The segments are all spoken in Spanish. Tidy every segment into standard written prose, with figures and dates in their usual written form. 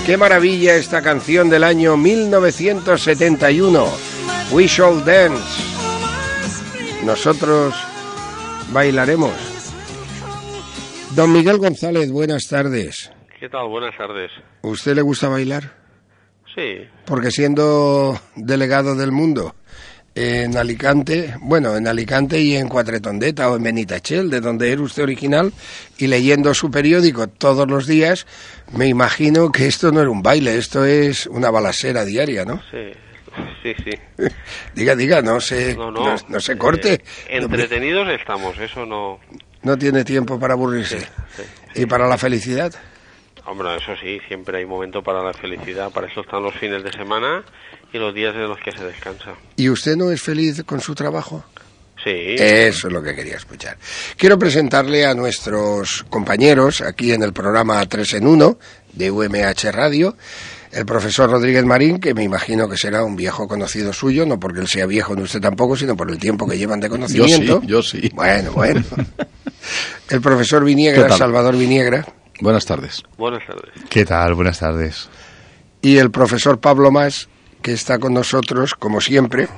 Qué maravilla esta canción del año 1971, We Shall Dance. Nosotros bailaremos. Don Miguel González, buenas tardes. ¿Qué tal? Buenas tardes. ¿Usted le gusta bailar? Sí. Porque siendo delegado del Mundo en Alicante, y en Quatretondeta o en Benitachell, de donde era usted original, y leyendo su periódico todos los días, me imagino que esto no era un baile, esto es una balacera diaria, ¿no? Sí. Diga, no se corte. Entretenidos estamos, eso no... No tiene tiempo para aburrirse. Sí. ¿Y para la felicidad? Hombre, eso sí, siempre hay momento para la felicidad, para eso están los fines de semana y los días en los que se descansa. ¿Y usted no es feliz con su trabajo? Sí. Eso es lo que quería escuchar. Quiero presentarle a nuestros compañeros aquí en el programa 3 en 1 de UMH Radio, el profesor Rodríguez Marín, que me imagino que será un viejo conocido suyo, no porque él sea viejo ni usted tampoco, sino por el tiempo que llevan de conocimiento. Yo sí. Bueno. El profesor Viniegra, Salvador Viniegra. Buenas tardes. Buenas tardes. ¿Qué tal? Buenas tardes. Y el profesor Pablo Mas, que está con nosotros, como siempre,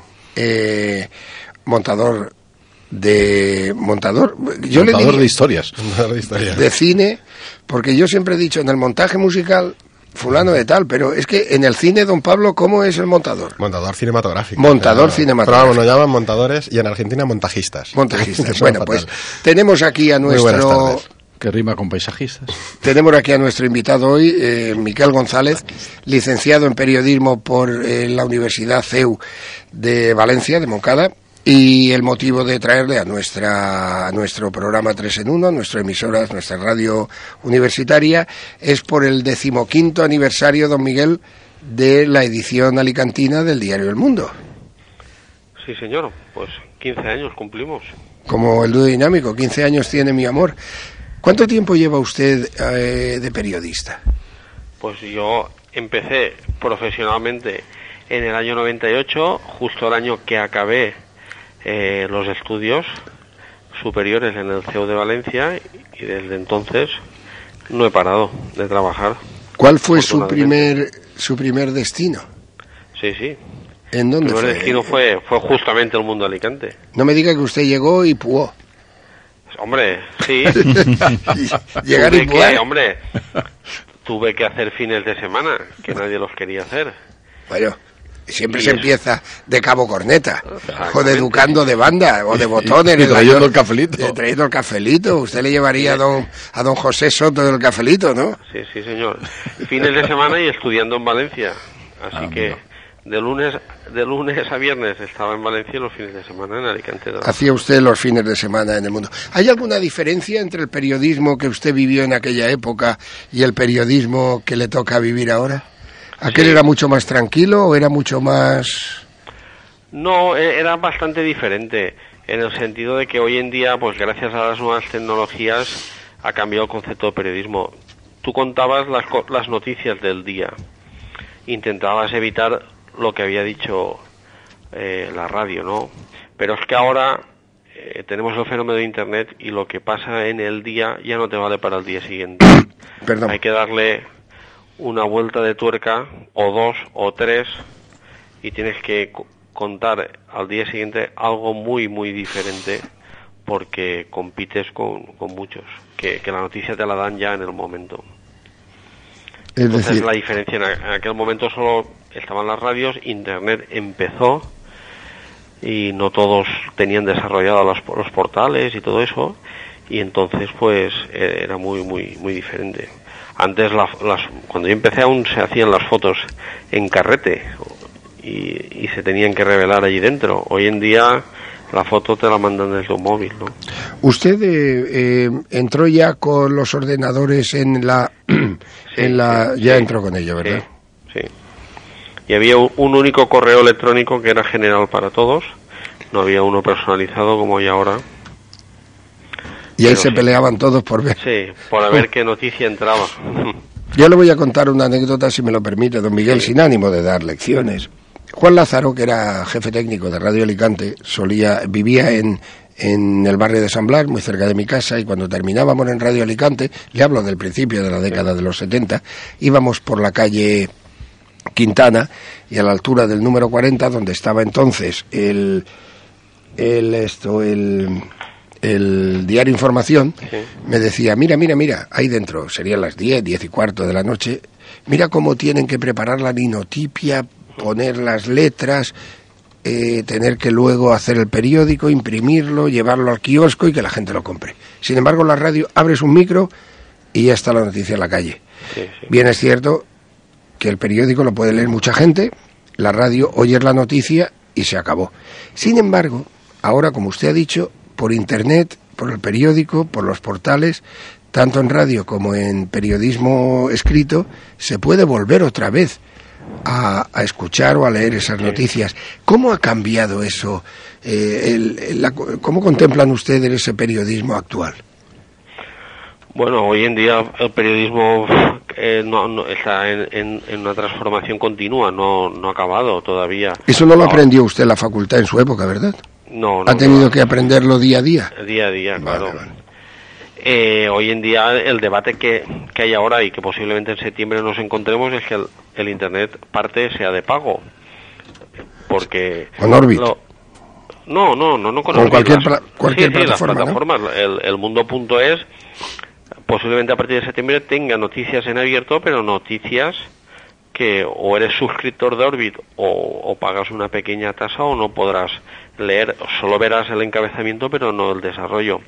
montador de historias. De cine, porque yo siempre he dicho, en el montaje musical, fulano de tal, pero es que en el cine, don Pablo, ¿cómo es el montador? Montador cinematográfico. Cinematográfico. Pero vamos, nos llaman montadores y en Argentina montajistas. Bueno, pues tenemos aquí a nuestro... Que rima con paisajistas. Tenemos aquí a nuestro invitado hoy, Miguel González, licenciado en periodismo por la Universidad CEU de Valencia, de Moncada, y el motivo de traerle a nuestro programa 3 en 1, nuestra emisora, nuestra radio universitaria, es por el 15º aniversario, don Miguel, de la edición alicantina del diario El Mundo. Sí, señor, pues 15 años cumplimos. Como el dúo dinámico, 15 años tiene mi amor. ¿Cuánto tiempo lleva usted de periodista? Pues yo empecé profesionalmente en el año 98, justo el año que acabé los estudios superiores en el CEU de Valencia, y desde entonces no he parado de trabajar. ¿Cuál fue su primer destino? Sí. ¿En dónde fue? El primer destino fue justamente el Mundo Alicante. No me diga que usted llegó y puó. Hombre, sí. Llegar y puar. Tuve que hacer fines de semana, que nadie los quería hacer. Bueno, siempre se empieza de cabo corneta, o de educando de banda, o de botones. Y trayendo el cafelito. Trayendo el cafelito. Usted le llevaría a don José Soto del cafelito, ¿no? Sí, señor. Fines de semana y estudiando en Valencia. Así que de lunes a viernes estaba en Valencia y los fines de semana en Alicante. Hacía usted los fines de semana en El Mundo. ¿Hay alguna diferencia entre el periodismo que usted vivió en aquella época y el periodismo que le toca vivir ahora? ¿Aquel era mucho más tranquilo o era mucho más...? No, era bastante diferente, en el sentido de que hoy en día, pues gracias a las nuevas tecnologías, ha cambiado el concepto de periodismo. Tú contabas las noticias del día, intentabas evitar lo que había dicho la radio, ¿no? Pero es que ahora tenemos el fenómeno de Internet y lo que pasa en el día ya no te vale para el día siguiente. Perdón. Hay que darle una vuelta de tuerca, o dos, o tres, y tienes que contar al día siguiente algo muy, muy diferente, porque compites con muchos, que la noticia te la dan ya en el momento. Entonces la diferencia, en aquel momento solo estaban las radios, Internet empezó y no todos tenían desarrollados los portales y todo eso, y entonces pues era muy, muy, muy diferente. Antes, cuando yo empecé, aún se hacían las fotos en carrete y se tenían que revelar allí dentro. Hoy en día la foto te la mandan desde un móvil, ¿no? ¿Usted entró ya con los ordenadores en la... entró con ello, ¿verdad? Sí. Y había un único correo electrónico que era general para todos. No había uno personalizado como hay ahora. Y ahí se peleaban todos por ver. Sí, por ver qué noticia entraba. Yo le voy a contar una anécdota, si me lo permite, don Miguel, sin ánimo de dar lecciones. Juan Lázaro, que era jefe técnico de Radio Alicante, vivía en en el barrio de San Blas, muy cerca de mi casa, y cuando terminábamos en Radio Alicante, le hablo del principio de la década de los 70, íbamos por la calle Quintana y a la altura del número 40, donde estaba entonces el diario Información, me decía, mira, ahí dentro, serían las 10:15 de la noche, mira cómo tienen que preparar la linotipia, poner las letras, tener que luego hacer el periódico, imprimirlo, llevarlo al kiosco y que la gente lo compre. Sin embargo, la radio, abres un micro y ya está la noticia en la calle. Sí. Bien es cierto que el periódico lo puede leer mucha gente, la radio oyes la noticia y se acabó. Sin embargo, ahora, como usted ha dicho, por Internet, por el periódico, por los portales, tanto en radio como en periodismo escrito, se puede volver otra vez a escuchar o a leer esas noticias. ¿Cómo ha cambiado eso? ¿Cómo contemplan ustedes ese periodismo actual? Bueno, hoy en día el periodismo no está en una transformación continua, no ha acabado todavía. Eso no lo aprendió usted en la facultad en su época, ¿verdad? No. ¿Ha tenido que aprenderlo día a día? Día a día, claro. Vale. Hoy en día el debate que hay ahora y que posiblemente en septiembre nos encontremos es que el Internet parte sea de pago. Porque... ¿Con Orbit? No con Orbit. Cualquier plataforma, las plataformas. ¿No? El mundo.es posiblemente a partir de septiembre tenga noticias en abierto, pero noticias que o eres suscriptor de Orbit o pagas una pequeña tasa o no podrás leer, solo verás el encabezamiento pero no el desarrollo.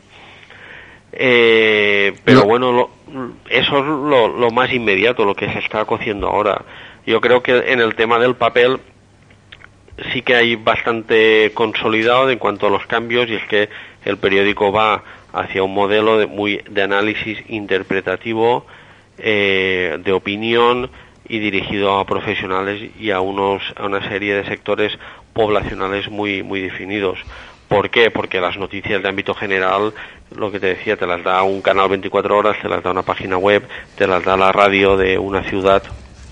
Pero bueno, eso es lo más inmediato, lo que se está cociendo ahora. Yo creo que en el tema del papel sí que hay bastante consolidado en cuanto a los cambios, y es que el periódico va hacia un modelo de análisis interpretativo, de opinión y dirigido a profesionales y a una serie de sectores poblacionales muy definidos. ¿Por qué? Porque las noticias de ámbito general, lo que te decía, te las da un canal 24 horas, te las da una página web, te las da la radio de una ciudad,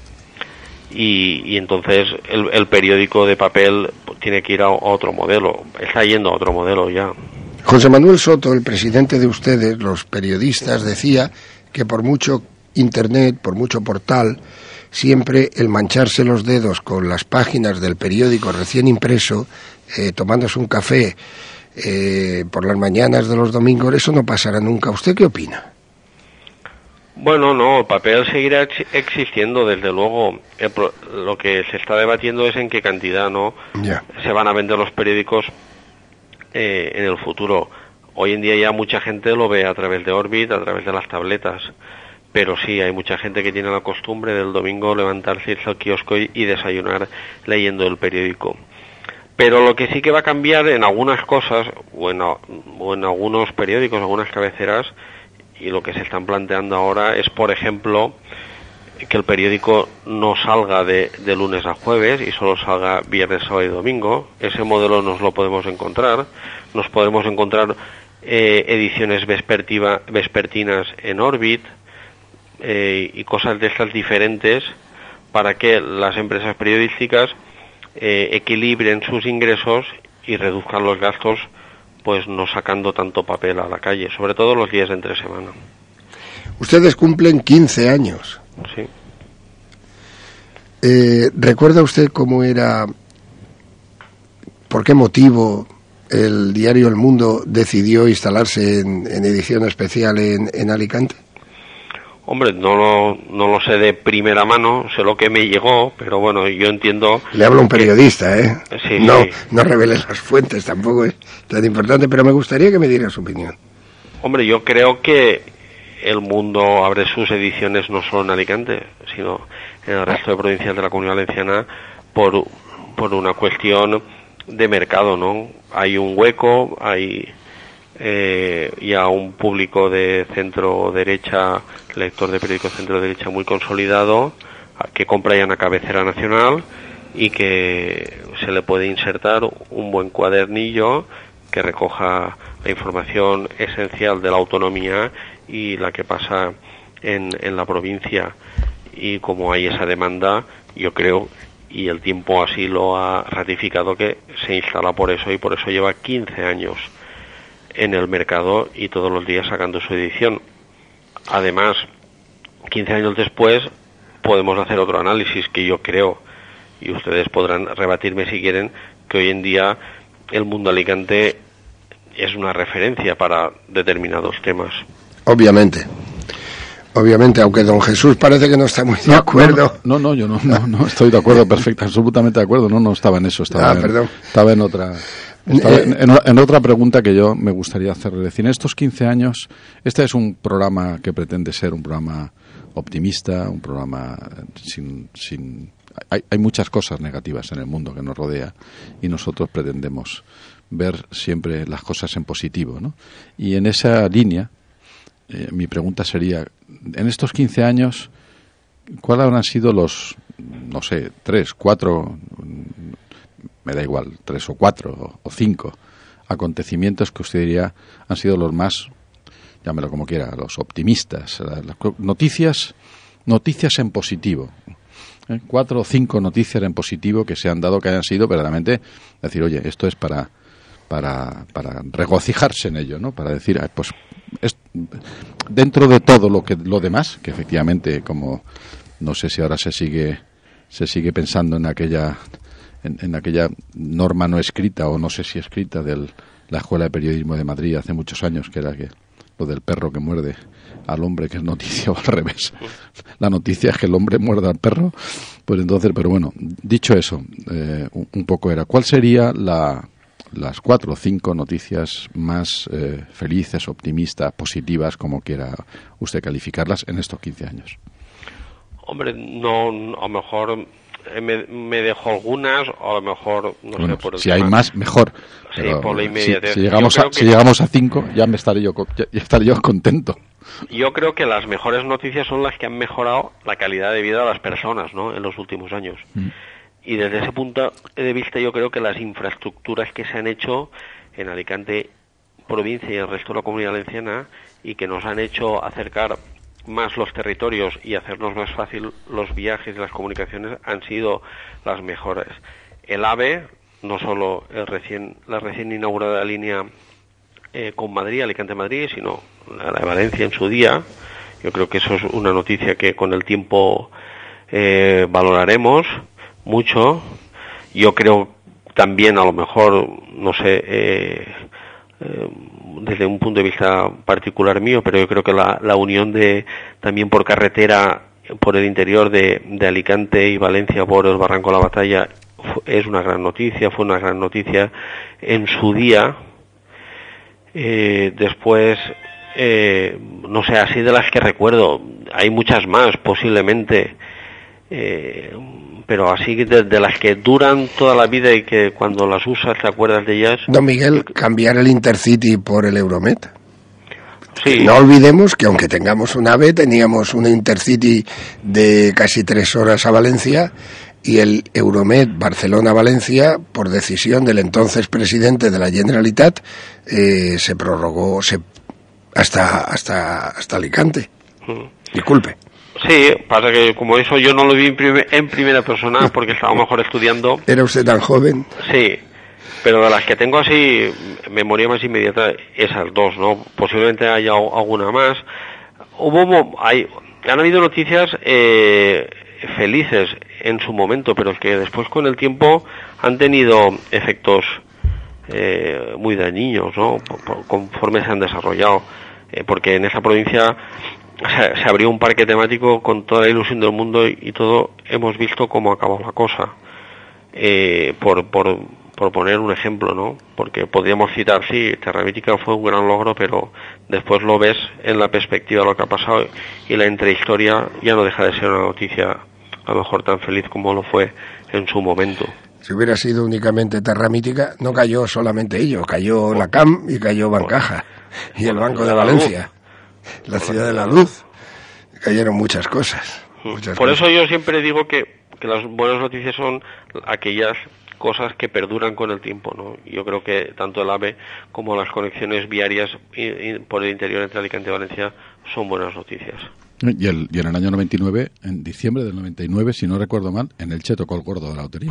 y entonces el periódico de papel tiene que ir a otro modelo, está yendo a otro modelo ya. José Manuel Soto, el presidente de ustedes, los periodistas, decía que por mucho Internet, por mucho portal, siempre el mancharse los dedos con las páginas del periódico recién impreso, tomándose un café por las mañanas de los domingos, eso no pasará nunca. ¿Usted qué opina? Bueno, no, el papel seguirá existiendo, desde luego. Lo que se está debatiendo es en qué cantidad se van a vender los periódicos en el futuro. Hoy en día ya mucha gente lo ve a través de Orbit, a través de las tabletas, pero sí, hay mucha gente que tiene la costumbre del domingo levantarse, irse al kiosco y desayunar leyendo el periódico. Pero lo que sí que va a cambiar en algunas cosas, o en algunos periódicos, algunas cabeceras, y lo que se están planteando ahora es, por ejemplo, que el periódico no salga de lunes a jueves y solo salga viernes, sábado y domingo. Ese modelo nos lo podemos encontrar. Nos podemos encontrar ediciones vespertinas en Orbit, y cosas de estas diferentes, para que las empresas periodísticas equilibren sus ingresos y reduzcan los gastos, pues no sacando tanto papel a la calle, sobre todo los días de entre semana. Ustedes cumplen 15 años. Sí. ¿Recuerda usted cómo era, por qué motivo el diario El Mundo decidió instalarse en edición especial en Alicante? Hombre, no lo sé de primera mano, sé lo que me llegó, pero bueno, yo entiendo... Le habla un periodista, ¿eh? Sí, no revele las fuentes, tampoco es tan importante, pero me gustaría que me diera su opinión. Hombre, yo creo que El Mundo abre sus ediciones no solo en Alicante, sino en el resto de provincias de la Comunidad Valenciana por una cuestión de mercado, ¿no? Hay un hueco, hay ya un público de centro-derecha, lector de periódicos centro-derecha muy consolidado, que compra ya una cabecera nacional y que se le puede insertar un buen cuadernillo que recoja la información esencial de la autonomía y la que pasa en la provincia. Y como hay esa demanda, yo creo, y el tiempo así lo ha ratificado, que se instala por eso, y por eso lleva 15 años. en el mercado y todos los días sacando su edición. Además, 15 años después podemos hacer otro análisis que yo creo, y ustedes podrán rebatirme si quieren, que hoy en día el mundo Alicante es una referencia para determinados temas. Obviamente, aunque don Jesús parece que no está muy de acuerdo. No, yo no estoy de acuerdo, perfecto, absolutamente de acuerdo. No estaba en eso, estaba en otra. En otra pregunta que yo me gustaría hacerle. Es decir, en estos 15 años, este es un programa que pretende ser un programa optimista, un programa sin hay muchas cosas negativas en el mundo que nos rodea y nosotros pretendemos ver siempre las cosas en positivo, ¿no? Y en esa línea, mi pregunta sería, en estos 15 años, ¿cuáles habrán sido los, 3, 4, me da igual, 3 o 4 o 5 acontecimientos que usted diría han sido los más, llámelo como quiera, los optimistas, las noticias en positivo? 4 o 5 noticias en positivo que se han dado, que hayan sido verdaderamente decir, oye, esto es para regocijarse en ello, ¿no? Para decir, pues dentro de todo lo demás, que efectivamente, como no sé si ahora se sigue pensando en aquella norma no escrita, o no sé si escrita, de la Escuela de Periodismo de Madrid hace muchos años, que era que lo del perro que muerde al hombre, que es noticia, o al revés. La noticia es que el hombre muerde al perro. Pues entonces, pero bueno, dicho eso, un poco era, ¿cuál sería las 4 o 5 noticias más felices, optimistas, positivas, como quiera usted calificarlas, en estos 15 años? Hombre, no, a lo mejor me dejo algunas, o a lo mejor, no sé, por el si tema. Hay más, mejor. Sí, por la inmediatez. Si llegamos a 5, ya estaré yo contento. Yo creo que las mejores noticias son las que han mejorado la calidad de vida de las personas, ¿no?, en los últimos años. Y desde ese punto de vista yo creo que las infraestructuras que se han hecho en Alicante, provincia y el resto de la Comunidad Valenciana, y que nos han hecho acercar más los territorios y hacernos más fácil los viajes y las comunicaciones, han sido las mejores. El AVE, no solo la recién inaugurada línea con Madrid, Alicante-Madrid, sino la de Valencia en su día. Yo creo que eso es una noticia que con el tiempo valoraremos mucho. Yo creo también, a lo mejor, no sé, desde un punto de vista particular mío, pero yo creo que la unión también por carretera por el interior de Alicante y Valencia por el Barranco de la Batalla es una gran noticia, fue una gran noticia en su día. Después, no sé, así de las que recuerdo, hay muchas más posiblemente, pero así de las que duran toda la vida y que cuando las usas te acuerdas de ellas. Don Miguel, cambiar el Intercity por el Euromed. Sí. No olvidemos que aunque tengamos un AVE, teníamos un Intercity de casi 3 horas a Valencia, y el Euromed Barcelona-Valencia, por decisión del entonces presidente de la Generalitat, se prorrogó hasta Alicante. Disculpe. Sí, pasa que como eso yo no lo vi en primera persona porque estaba mejor estudiando. ¿Era usted tan joven? Sí, pero de las que tengo así, memoria más inmediata, esas dos, ¿no? Posiblemente haya alguna más. Han habido noticias felices en su momento, pero es que después con el tiempo han tenido efectos muy dañinos, ¿no? Conforme se han desarrollado, porque en esa provincia se abrió un parque temático con toda la ilusión del mundo y todo hemos visto cómo acabó la cosa, por poner un ejemplo, ¿no? Porque podríamos citar, sí, Terra Mítica fue un gran logro, pero después lo ves en la perspectiva de lo que ha pasado y la entrehistoria ya no deja de ser una noticia a lo mejor tan feliz como lo fue en su momento. Si hubiera sido únicamente Terra Mítica, no cayó solamente ello, cayó la CAM y cayó Bancaja y el Banco de Valencia, la Ciudad de la Luz, cayeron muchas cosas. Por eso yo siempre digo que las buenas noticias son aquellas cosas que perduran con el tiempo, ¿no? Yo creo que tanto el AVE como las conexiones viarias por el interior entre Alicante y Valencia son buenas noticias. Y en el año 99, en diciembre del 99, si no recuerdo mal, en Elche tocó el gordo de la lotería.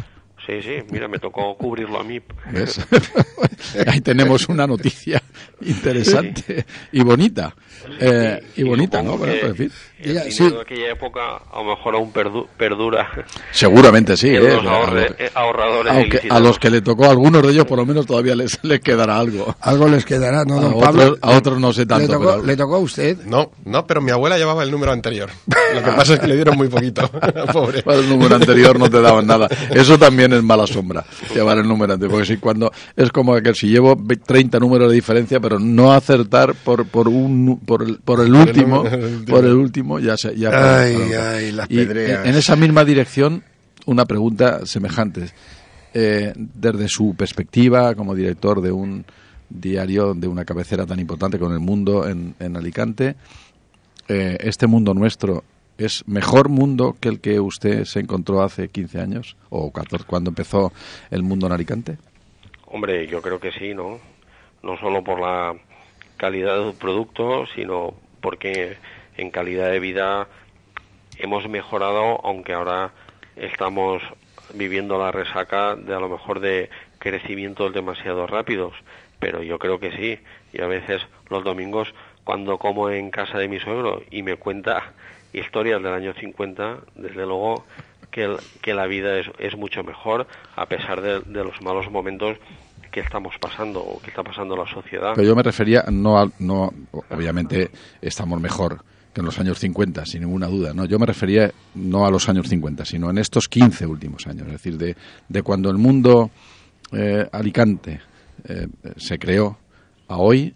Sí, mira, me tocó cubrirlo a mí. ¿Ves? Ahí tenemos una noticia interesante y bonita. Y bonita, ¿no? Bueno, pues, en fin. El dinero de aquella época a lo mejor aún perdura. Seguramente sí. Los ahorradores a los que le tocó, a algunos de ellos por lo menos todavía les quedará algo. Algo les quedará, ¿no, don Pablo? A otros no sé tanto. ¿Le tocó a usted? No, pero mi abuela llevaba el número anterior. Lo que pasa es que le dieron muy poquito. Pobre. Pues el número anterior no te daban nada. Eso también es mala sombra, llevar el número anterior. Porque cuando es como que si llevo 30 números de diferencia, pero no acertar por el último, ya las pedreas. En esa misma dirección, una pregunta semejante. Desde su perspectiva como director de un diario, de una cabecera tan importante como El Mundo en Alicante, este mundo nuestro ¿es mejor mundo que el que usted se encontró hace 15 años o 14 cuando empezó El Mundo en Alicante? Hombre, yo creo que sí, ¿no? No solo por la calidad del producto, sino porque en calidad de vida hemos mejorado, aunque ahora estamos viviendo la resaca de a lo mejor de crecimientos demasiado rápidos, pero yo creo que sí. Y a veces los domingos cuando como en casa de mi suegro y me cuenta historias del año 50, desde luego que la vida es mucho mejor a pesar de los malos momentos que estamos pasando o que está pasando la sociedad. Pero yo me refería no obviamente estamos mejor que en los años 50, sin ninguna duda, ¿no? Yo me refería no a los años 50, sino en estos 15 últimos años, es decir, de cuando el mundo Alicante se creó a hoy,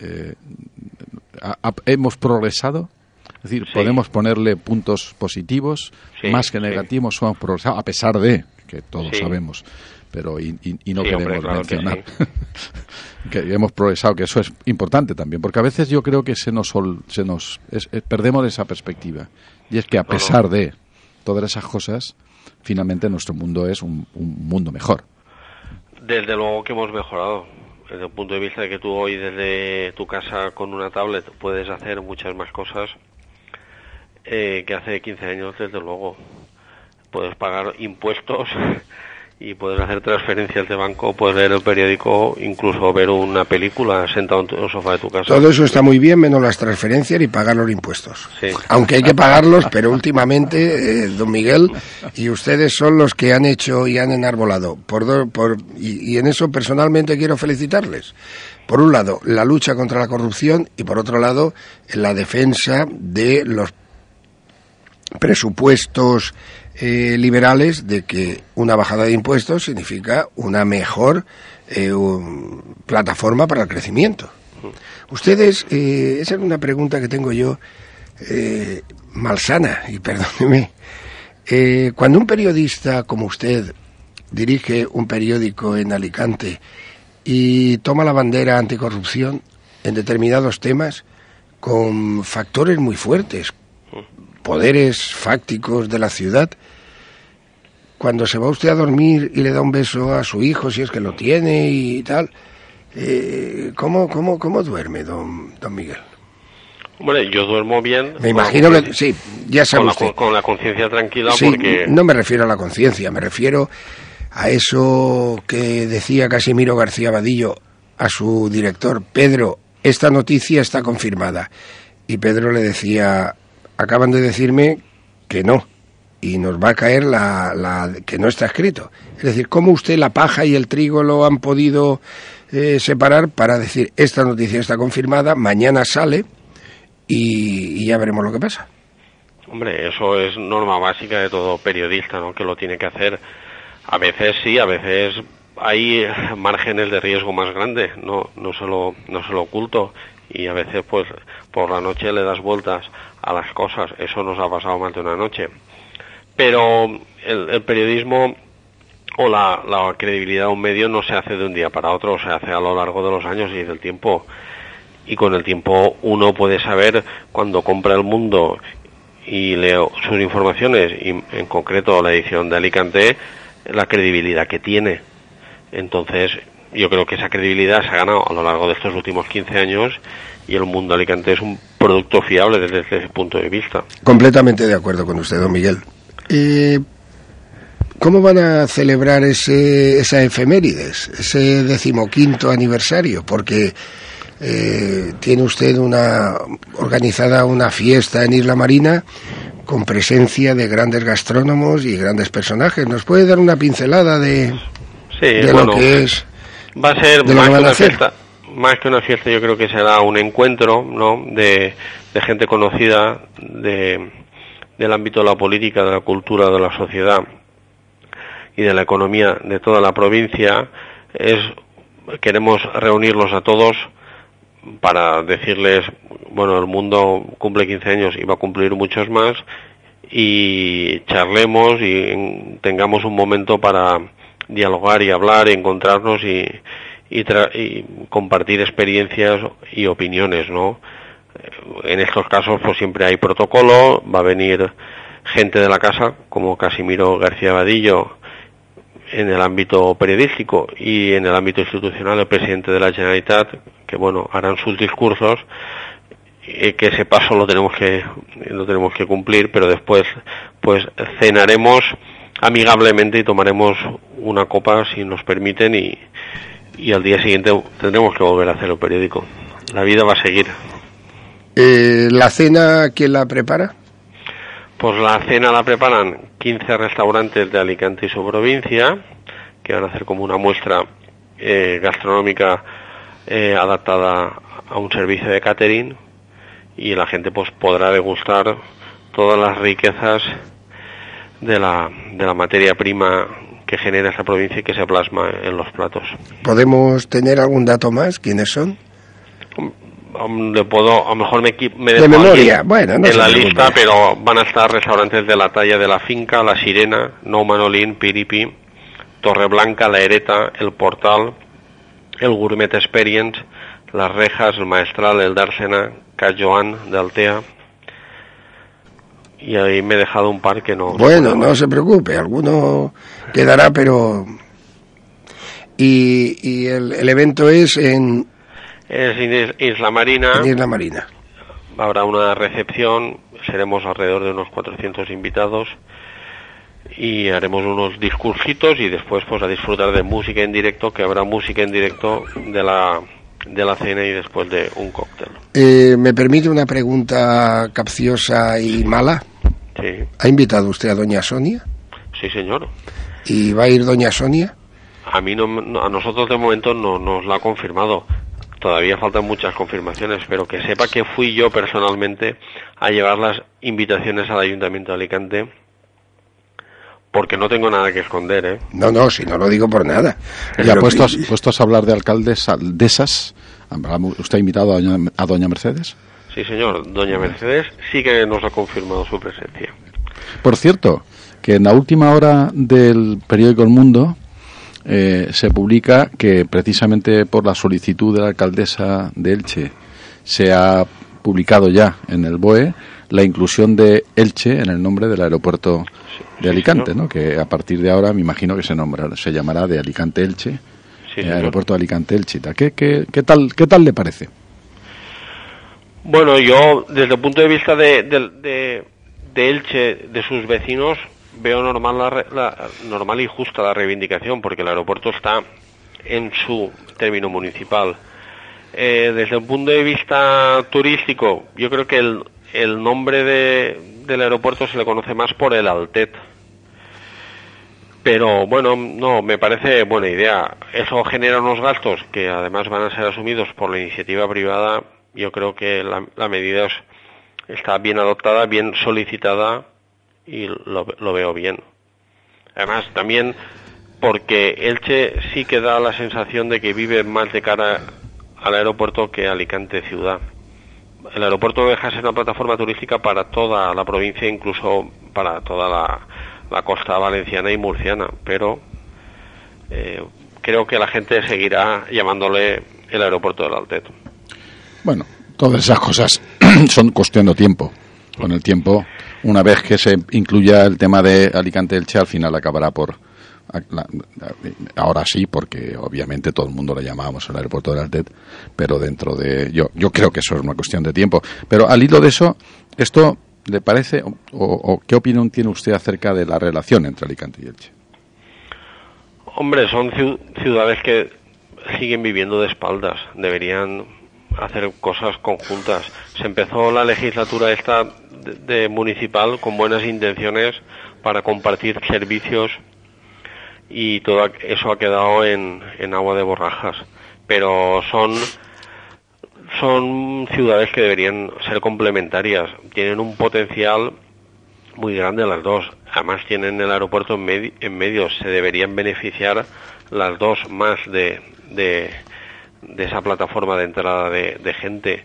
hemos progresado. Es decir, podemos ponerle puntos positivos, más que negativos, hemos progresado, a pesar de que todos sabemos, pero y no queremos mencionar que hemos progresado, que eso es importante también, porque a veces yo creo que perdemos esa perspectiva, y es que a pesar de todas esas cosas, finalmente nuestro mundo es un mundo mejor. Desde luego que hemos mejorado. Desde el punto de vista de que tú hoy desde tu casa con una tablet puedes hacer muchas más cosas que hace 15 años, desde luego. Puedes pagar impuestos y puedes hacer transferencias de banco, puedes leer el periódico, incluso ver una película sentado en el sofá de tu casa. Todo eso está muy bien, menos las transferencias y pagar los impuestos. Sí. Aunque hay que pagarlos, pero últimamente, don Miguel, y ustedes son los que han hecho y han enarbolado. Y en eso personalmente quiero felicitarles. Por un lado, la lucha contra la corrupción y por otro lado, la defensa de los presupuestos liberales, de que una bajada de impuestos significa una mejor plataforma para el crecimiento. Ustedes, esa es una pregunta que tengo yo malsana, y perdóneme. Cuando un periodista como usted dirige un periódico en Alicante y toma la bandera anticorrupción en determinados temas con factores muy fuertes, poderes fácticos de la ciudad, cuando se va usted a dormir y le da un beso a su hijo, si es que lo tiene y tal, ¿cómo duerme, don Miguel? Hombre, yo duermo bien. Me imagino que sí, ya sabe usted. Con la conciencia tranquila, sí, porque... No me refiero a la conciencia, me refiero a eso que decía Casimiro García Vadillo a su director: Pedro, esta noticia está confirmada. Y Pedro le decía: acaban de decirme que no, y nos va a caer la que no está escrito. Es decir, ¿cómo usted la paja y el trigo lo han podido separar para decir esta noticia está confirmada, mañana sale y ya veremos lo que pasa? Hombre, eso es norma básica de todo periodista, ¿no?, que lo tiene que hacer. A veces sí, a veces hay márgenes de riesgo más grandes, no se lo oculto, y a veces pues por la noche le das vueltas a las cosas. Eso nos ha pasado más de una noche. Pero el periodismo o la credibilidad de un medio no se hace de un día para otro, se hace a lo largo de los años y del tiempo. Y con el tiempo uno puede saber, cuando compra El Mundo y leo sus informaciones, y en concreto la edición de Alicante, la credibilidad que tiene. Entonces, yo creo que esa credibilidad se ha ganado a lo largo de estos últimos 15 años, y El Mundo Alicante es un producto fiable desde ese punto de vista. Completamente de acuerdo con usted, don Miguel. ¿Cómo van a celebrar esa efemérides, ese 15º aniversario? Porque tiene usted organizada una fiesta en Isla Marina con presencia de grandes gastrónomos y grandes personajes. ¿Nos puede dar una pincelada de lo que es? Va a ser más que una fiesta. Más que una fiesta, yo creo que será un encuentro, ¿no?, de gente conocida del ámbito de la política, de la cultura, de la sociedad y de la economía de toda la provincia. Queremos reunirlos a todos para decirles, bueno, el mundo cumple 15 años y va a cumplir muchos más, y charlemos y tengamos un momento para dialogar y hablar, y encontrarnos y compartir experiencias y opiniones, ¿no? En estos casos pues siempre hay protocolo, va a venir gente de la casa como Casimiro García Vadillo en el ámbito periodístico, y en el ámbito institucional el presidente de la Generalitat, que bueno, harán sus discursos, que ese paso lo tenemos que cumplir, pero después pues cenaremos amigablemente y tomaremos una copa si nos permiten, y al día siguiente tendremos que volver a hacer el periódico. La vida va a seguir. ¿La cena quién la prepara? Pues la cena la preparan 15 restaurantes de Alicante y su provincia, que van a hacer como una muestra gastronómica adaptada a un servicio de catering, y la gente pues podrá degustar todas las riquezas de la materia prima que genera esta provincia y que se plasma en los platos. ¿Podemos tener algún dato más? ¿Quiénes son? A lo mejor me de memoria, bueno, no en la lista, pero van a estar restaurantes de la talla de La Finca, La Sirena, Nou Manolín, Piripi, Torreblanca, La Hereta, El Portal, el Gourmet Experience, Las Rejas, el Maestral, el Dársena, Ca Joan de Altea. Y ahí me he dejado un par que no... Bueno, no se preocupe, alguno quedará, pero... Y el evento es en Isla Marina. En Isla Marina. Habrá una recepción, seremos alrededor de unos 400 invitados, y haremos unos discursitos, y después pues a disfrutar de música en directo, que habrá música en directo de la cena y después de un cóctel. ¿Me permite una pregunta capciosa y mala? Sí. ¿Ha invitado usted a doña Sonia? Sí, señor. ¿Y va a ir doña Sonia? A nosotros de momento no nos la ha confirmado. Todavía faltan muchas confirmaciones, pero que sepa que fui yo personalmente a llevar las invitaciones al Ayuntamiento de Alicante, porque no tengo nada que esconder, ¿eh? No, si no lo digo por nada. Ya puestos a hablar de alcaldesas, ¿usted ha invitado a doña Mercedes? Sí, señor. Doña Mercedes sí que nos ha confirmado su presencia. Por cierto, que en la última hora del periódico El Mundo se publica que precisamente por la solicitud de la alcaldesa de Elche se ha publicado ya en el BOE la inclusión de Elche en el nombre del aeropuerto de Alicante, ¿no? Que a partir de ahora me imagino que se llamará de Alicante-Elche, aeropuerto de Alicante-Elche. ¿Qué tal le parece? Bueno, yo desde el punto de vista de Elche, de sus vecinos, veo normal y justa la reivindicación, porque el aeropuerto está en su término municipal. Desde el punto de vista turístico, yo creo que el nombre del aeropuerto se le conoce más por el Altet. Pero bueno, no, me parece buena idea. Eso genera unos gastos que además van a ser asumidos por la iniciativa privada. Yo creo que la medida está bien adoptada, bien solicitada, y lo veo bien. Además, también porque Elche sí que da la sensación de que vive más de cara al aeropuerto que Alicante ciudad. El aeropuerto deja de ser una plataforma turística para toda la provincia, incluso para toda la costa valenciana y murciana, pero creo que la gente seguirá llamándole el aeropuerto del Altet. Bueno, todas esas cosas son cuestión de tiempo. Con el tiempo, una vez que se incluya el tema de Alicante-Elche, al final acabará por... Ahora sí, porque obviamente todo el mundo le llamábamos el aeropuerto del Altet, pero dentro de... Yo creo que eso es una cuestión de tiempo. Pero al hilo de eso, ¿esto le parece o qué opinión tiene usted acerca de la relación entre Alicante y Elche? Hombre, son ciudades que siguen viviendo de espaldas. Deberían hacer cosas conjuntas. Se empezó la legislatura esta de municipal con buenas intenciones para compartir servicios y todo eso ha quedado en agua de borrajas. Pero son ciudades que deberían ser complementarias. Tienen un potencial muy grande las dos. Además tienen el aeropuerto en medio. Se deberían beneficiar las dos más de esa plataforma de entrada de gente.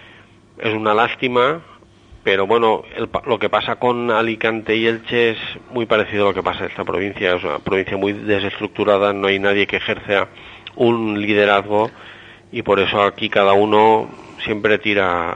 Es una lástima, pero bueno, lo que pasa con Alicante y Elche es muy parecido a lo que pasa en esta provincia. Es una provincia muy desestructurada, no hay nadie que ejerza un liderazgo y por eso aquí cada uno siempre tira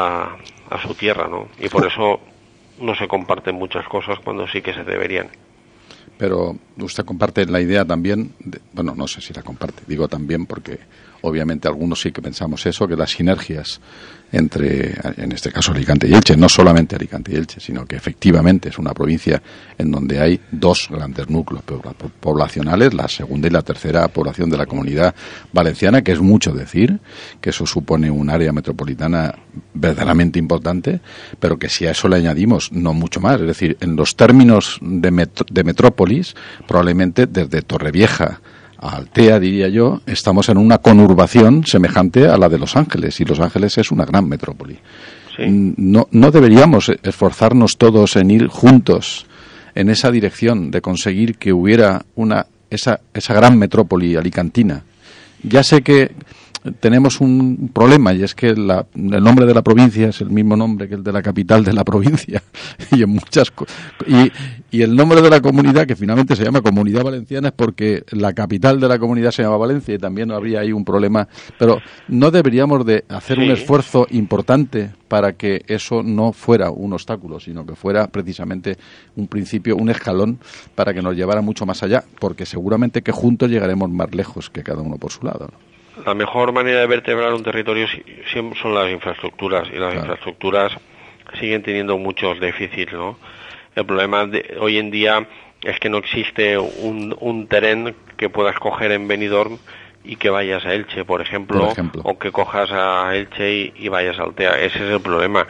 a su tierra, ¿no? Y por eso no se comparten muchas cosas cuando sí que se deberían. Pero usted comparte la idea también, bueno, no sé si la comparte, digo también porque obviamente algunos sí que pensamos eso, que las sinergias entre, en este caso, Alicante y Elche, no solamente Alicante y Elche, sino que efectivamente es una provincia en donde hay dos grandes núcleos poblacionales, la segunda y la tercera población de la Comunidad Valenciana, que es mucho decir, que eso supone un área metropolitana verdaderamente importante, pero que si a eso le añadimos no mucho más, es decir, en los términos de metrópolis, probablemente desde Torrevieja a Altea, diría yo, estamos en una conurbación semejante a la de Los Ángeles, y Los Ángeles es una gran metrópoli. Sí. No deberíamos esforzarnos todos en ir juntos en esa dirección de conseguir que hubiera esa gran metrópoli alicantina. Ya sé que tenemos un problema, y es que el nombre de la provincia es el mismo nombre que el de la capital de la provincia y en muchas y el nombre de la comunidad, que finalmente se llama Comunidad Valenciana, es porque la capital de la comunidad se llama Valencia, y también habría ahí un problema. Pero no deberíamos de hacer un esfuerzo importante para que eso no fuera un obstáculo, sino que fuera precisamente un principio, un escalón para que nos llevara mucho más allá, porque seguramente que juntos llegaremos más lejos que cada uno por su lado, ¿no? La mejor manera de vertebrar un territorio son las infraestructuras, y las infraestructuras siguen teniendo muchos déficits, ¿no? El problema de hoy en día es que no existe un tren que puedas coger en Benidorm y que vayas a Elche, por ejemplo. O que cojas a Elche y vayas a Altea. Ese es el problema.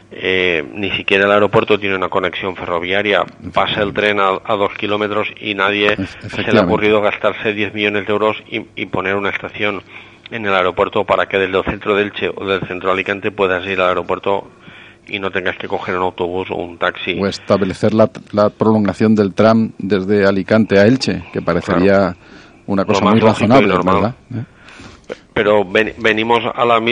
Ni siquiera el aeropuerto tiene una conexión ferroviaria. Pasa el tren a 2 kilómetros y nadie se le ha ocurrido gastarse 10 millones de euros y poner una estación en el aeropuerto para que desde el centro de Elche o del centro de Alicante puedas ir al aeropuerto y no tengas que coger un autobús o un taxi. O establecer la prolongación del tram desde Alicante a Elche, que parecería una cosa muy razonable, ¿verdad? Pero venimos a la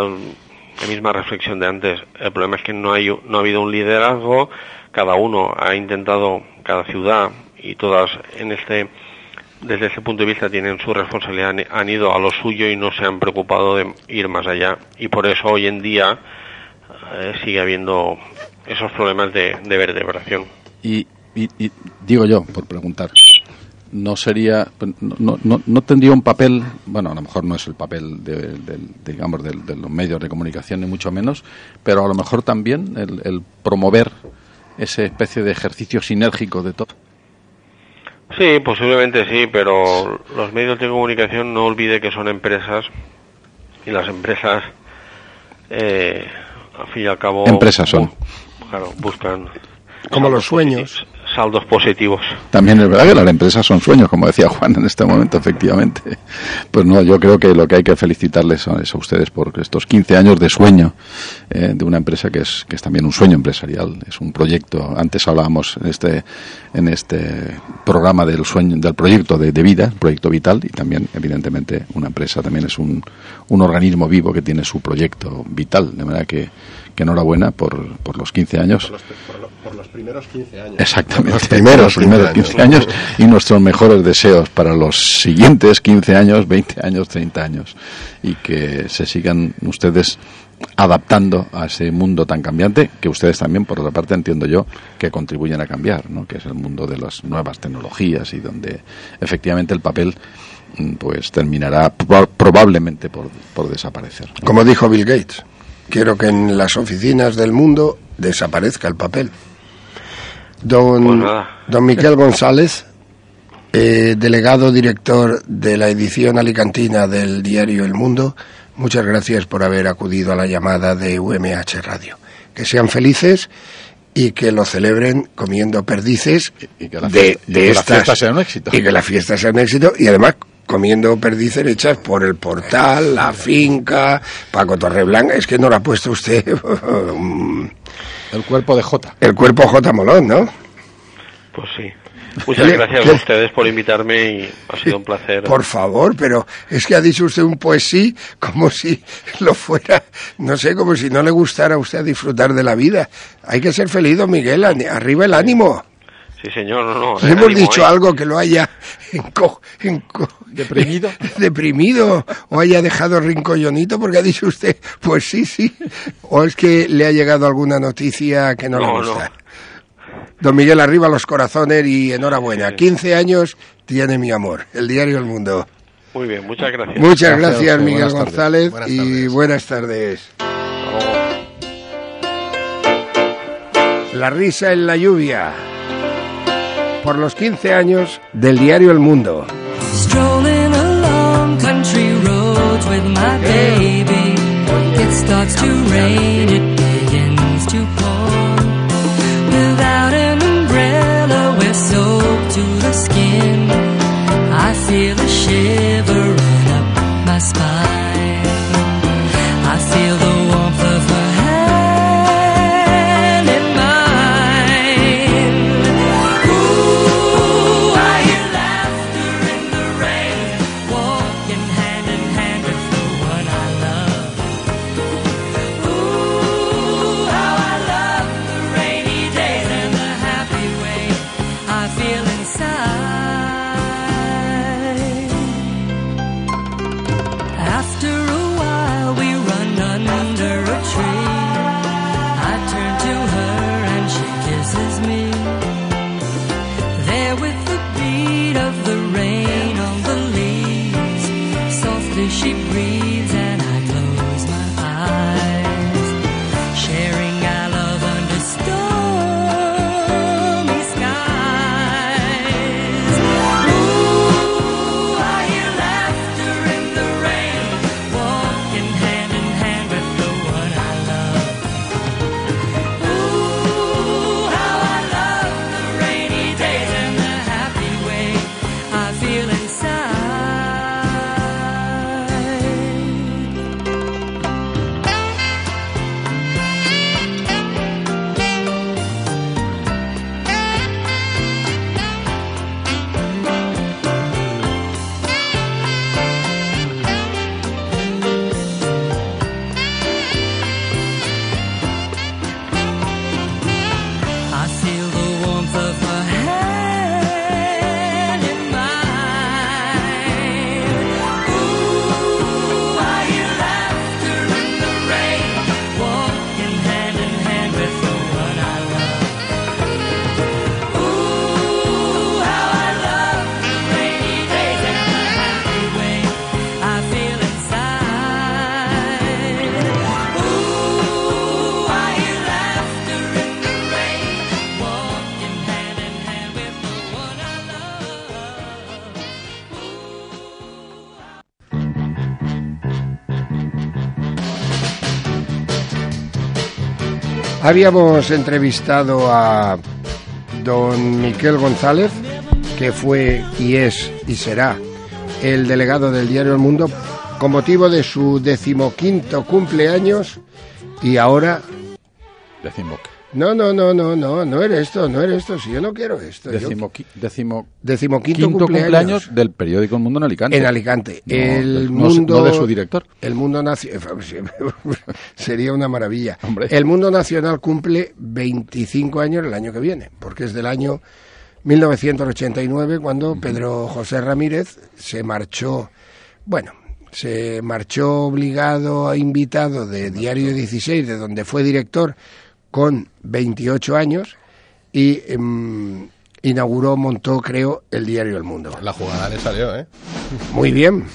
misma reflexión de antes. El problema es que no ha habido un liderazgo. Cada uno ha intentado, cada ciudad y todas desde ese punto de vista tienen su responsabilidad, han ido a lo suyo y no se han preocupado de ir más allá, y por eso hoy en día sigue habiendo esos problemas de vertebración. Y digo yo, por preguntar, no tendría un papel, bueno, a lo mejor no es el papel de los medios de comunicación ni mucho menos, pero a lo mejor también el promover esa especie de ejercicio sinérgico de todo. Sí, posiblemente sí, pero los medios de comunicación, no olvide que son empresas, y las empresas al fin y al cabo empresas son, claro, buscan como los sueños, saldos positivos. También es verdad que las empresas son sueños, como decía Juan en este momento, efectivamente. Pues no, yo creo que lo que hay que felicitarles es a ustedes por estos 15 años de sueño de una empresa que es también un sueño empresarial, es un proyecto. Antes hablábamos en este programa del proyecto de vida, proyecto vital, y también evidentemente una empresa también es un organismo vivo que tiene su proyecto vital, de manera que enhorabuena por los 15 años. Por los primeros 15 años. Exactamente, los primeros 15 años, y nuestros mejores deseos para los siguientes 15 años, 20 años, 30 años, y que se sigan ustedes adaptando a ese mundo tan cambiante, que ustedes también, por otra parte, entiendo yo, que contribuyen a cambiar, ¿no? Que es el mundo de las nuevas tecnologías, y donde efectivamente el papel pues terminará probablemente por desaparecer, ¿no? Como dijo Bill Gates, quiero que en las oficinas del mundo desaparezca el papel. Don Miquel González, delegado director de la edición alicantina del diario El Mundo, muchas gracias por haber acudido a la llamada de UMH Radio. Que sean felices y que lo celebren comiendo perdices y que la fiesta sea un éxito. Y que la fiesta sea un éxito y además comiendo perdices hechas por el Portal, la finca, Paco Torreblanca. Es que no lo ha puesto usted... El cuerpo de J. El cuerpo J Molón, ¿no? Pues sí. Muchas gracias a ustedes por invitarme y ha sido un placer. Por favor, pero es que ha dicho usted un poesí como si lo fuera, no sé, como si no le gustara a usted disfrutar de la vida. Hay que ser feliz, don Miguel, arriba el ánimo. Sí, señor, no. ¿Le hemos dicho algo que lo haya deprimido? Deprimido o haya dejado rincollonito porque ha dicho usted, pues sí. ¿O es que le ha llegado alguna noticia que no le gusta? No. Don Miguel, arriba los corazones y enhorabuena. Sí. 15 años tiene mi amor. El diario El Mundo. Muy bien, muchas gracias. Muchas gracias, Miguel González. Y buenas tardes. La risa en la lluvia. Por los 15 años del diario El Mundo. Strolling along country roads with my baby. It starts to rain, it begins to pour. Without an umbrella, we're soaked to the skin. I feel a shiver run up my spine. I feel the warmth of her hand in mine. Ooh, I hear laughter in the rain, walking hand in hand with the one I love. Ooh, how I love the rainy days and the happy way I feel inside. After a while we run under a tree. I turn to her and she kisses me. There with the beat of the rain on the leaves, softly she breathes and I close my eyes, sharing our love under stormy skies. Ooh, I hear laughter in the rain, walking hand in hand with the one I love. Ooh, how I love the rainy days and the happy way I feel inside. I feel the warmth of her hand in mine. Ooh, I hear laughter in the rain, walking hand in hand with the one I love. Ooh, how I love the rainy days and the happy way I feel inside. Ooh, I hear laughter in the rain, walking hand in hand with the one I love. Habíamos entrevistado a don Miquel González, que fue y es y será el delegado del diario El Mundo con motivo de su 15º cumpleaños y ahora... No eres esto, si yo no quiero esto. Decimoquinto cumpleaños del periódico El Mundo en Alicante. En Alicante. No de su director. El Mundo Nacional... Sería una maravilla. Hombre. El Mundo Nacional cumple 25 años el año que viene, porque es del año 1989 cuando Pedro José Ramírez se marchó obligado, invitado de Diario 16, de donde fue director, con 28 años y montó, creo, el diario El Mundo. La jugada le salió, ¿eh? Muy bien.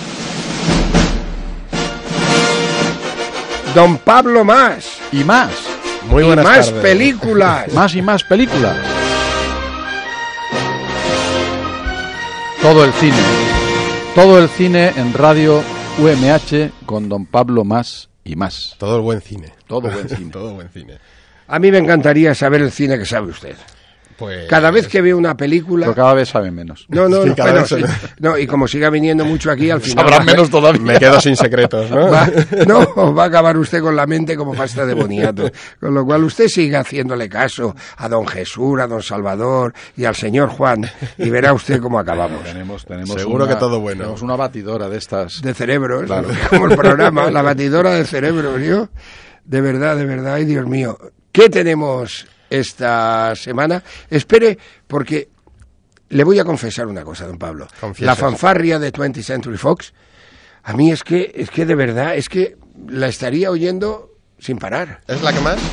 Don Pablo Mas. Y más. Muy buenas tardes. Más películas. Más y más películas. Todo el cine en Radio UMH con don Pablo Mas y Más. Todo el buen cine. Todo buen cine. Todo buen cine. A mí me encantaría saber el cine que sabe usted. Pues... Cada vez que veo una película... Pero cada vez sabe menos. No, y como siga viniendo mucho aquí, al final... Sabrá menos todavía. Me quedo sin secretos, ¿no? Va a acabar usted con la mente como pasta de boniato. Con lo cual usted siga haciéndole caso a don Jesús, a don Salvador y al señor Juan, y verá usted cómo acabamos. Tenemos seguro que todo bueno. Tenemos una batidora de estas... De cerebros, claro. Como el programa, la batidora de cerebros, ¿yo? De verdad, ay Dios mío. ¿Qué tenemos esta semana? Espere, porque le voy a confesar una cosa, don Pablo. Confiesa. La fanfarria de 20th Century Fox, a mí es que de verdad, es que la estaría oyendo sin parar. ¿Es la que más?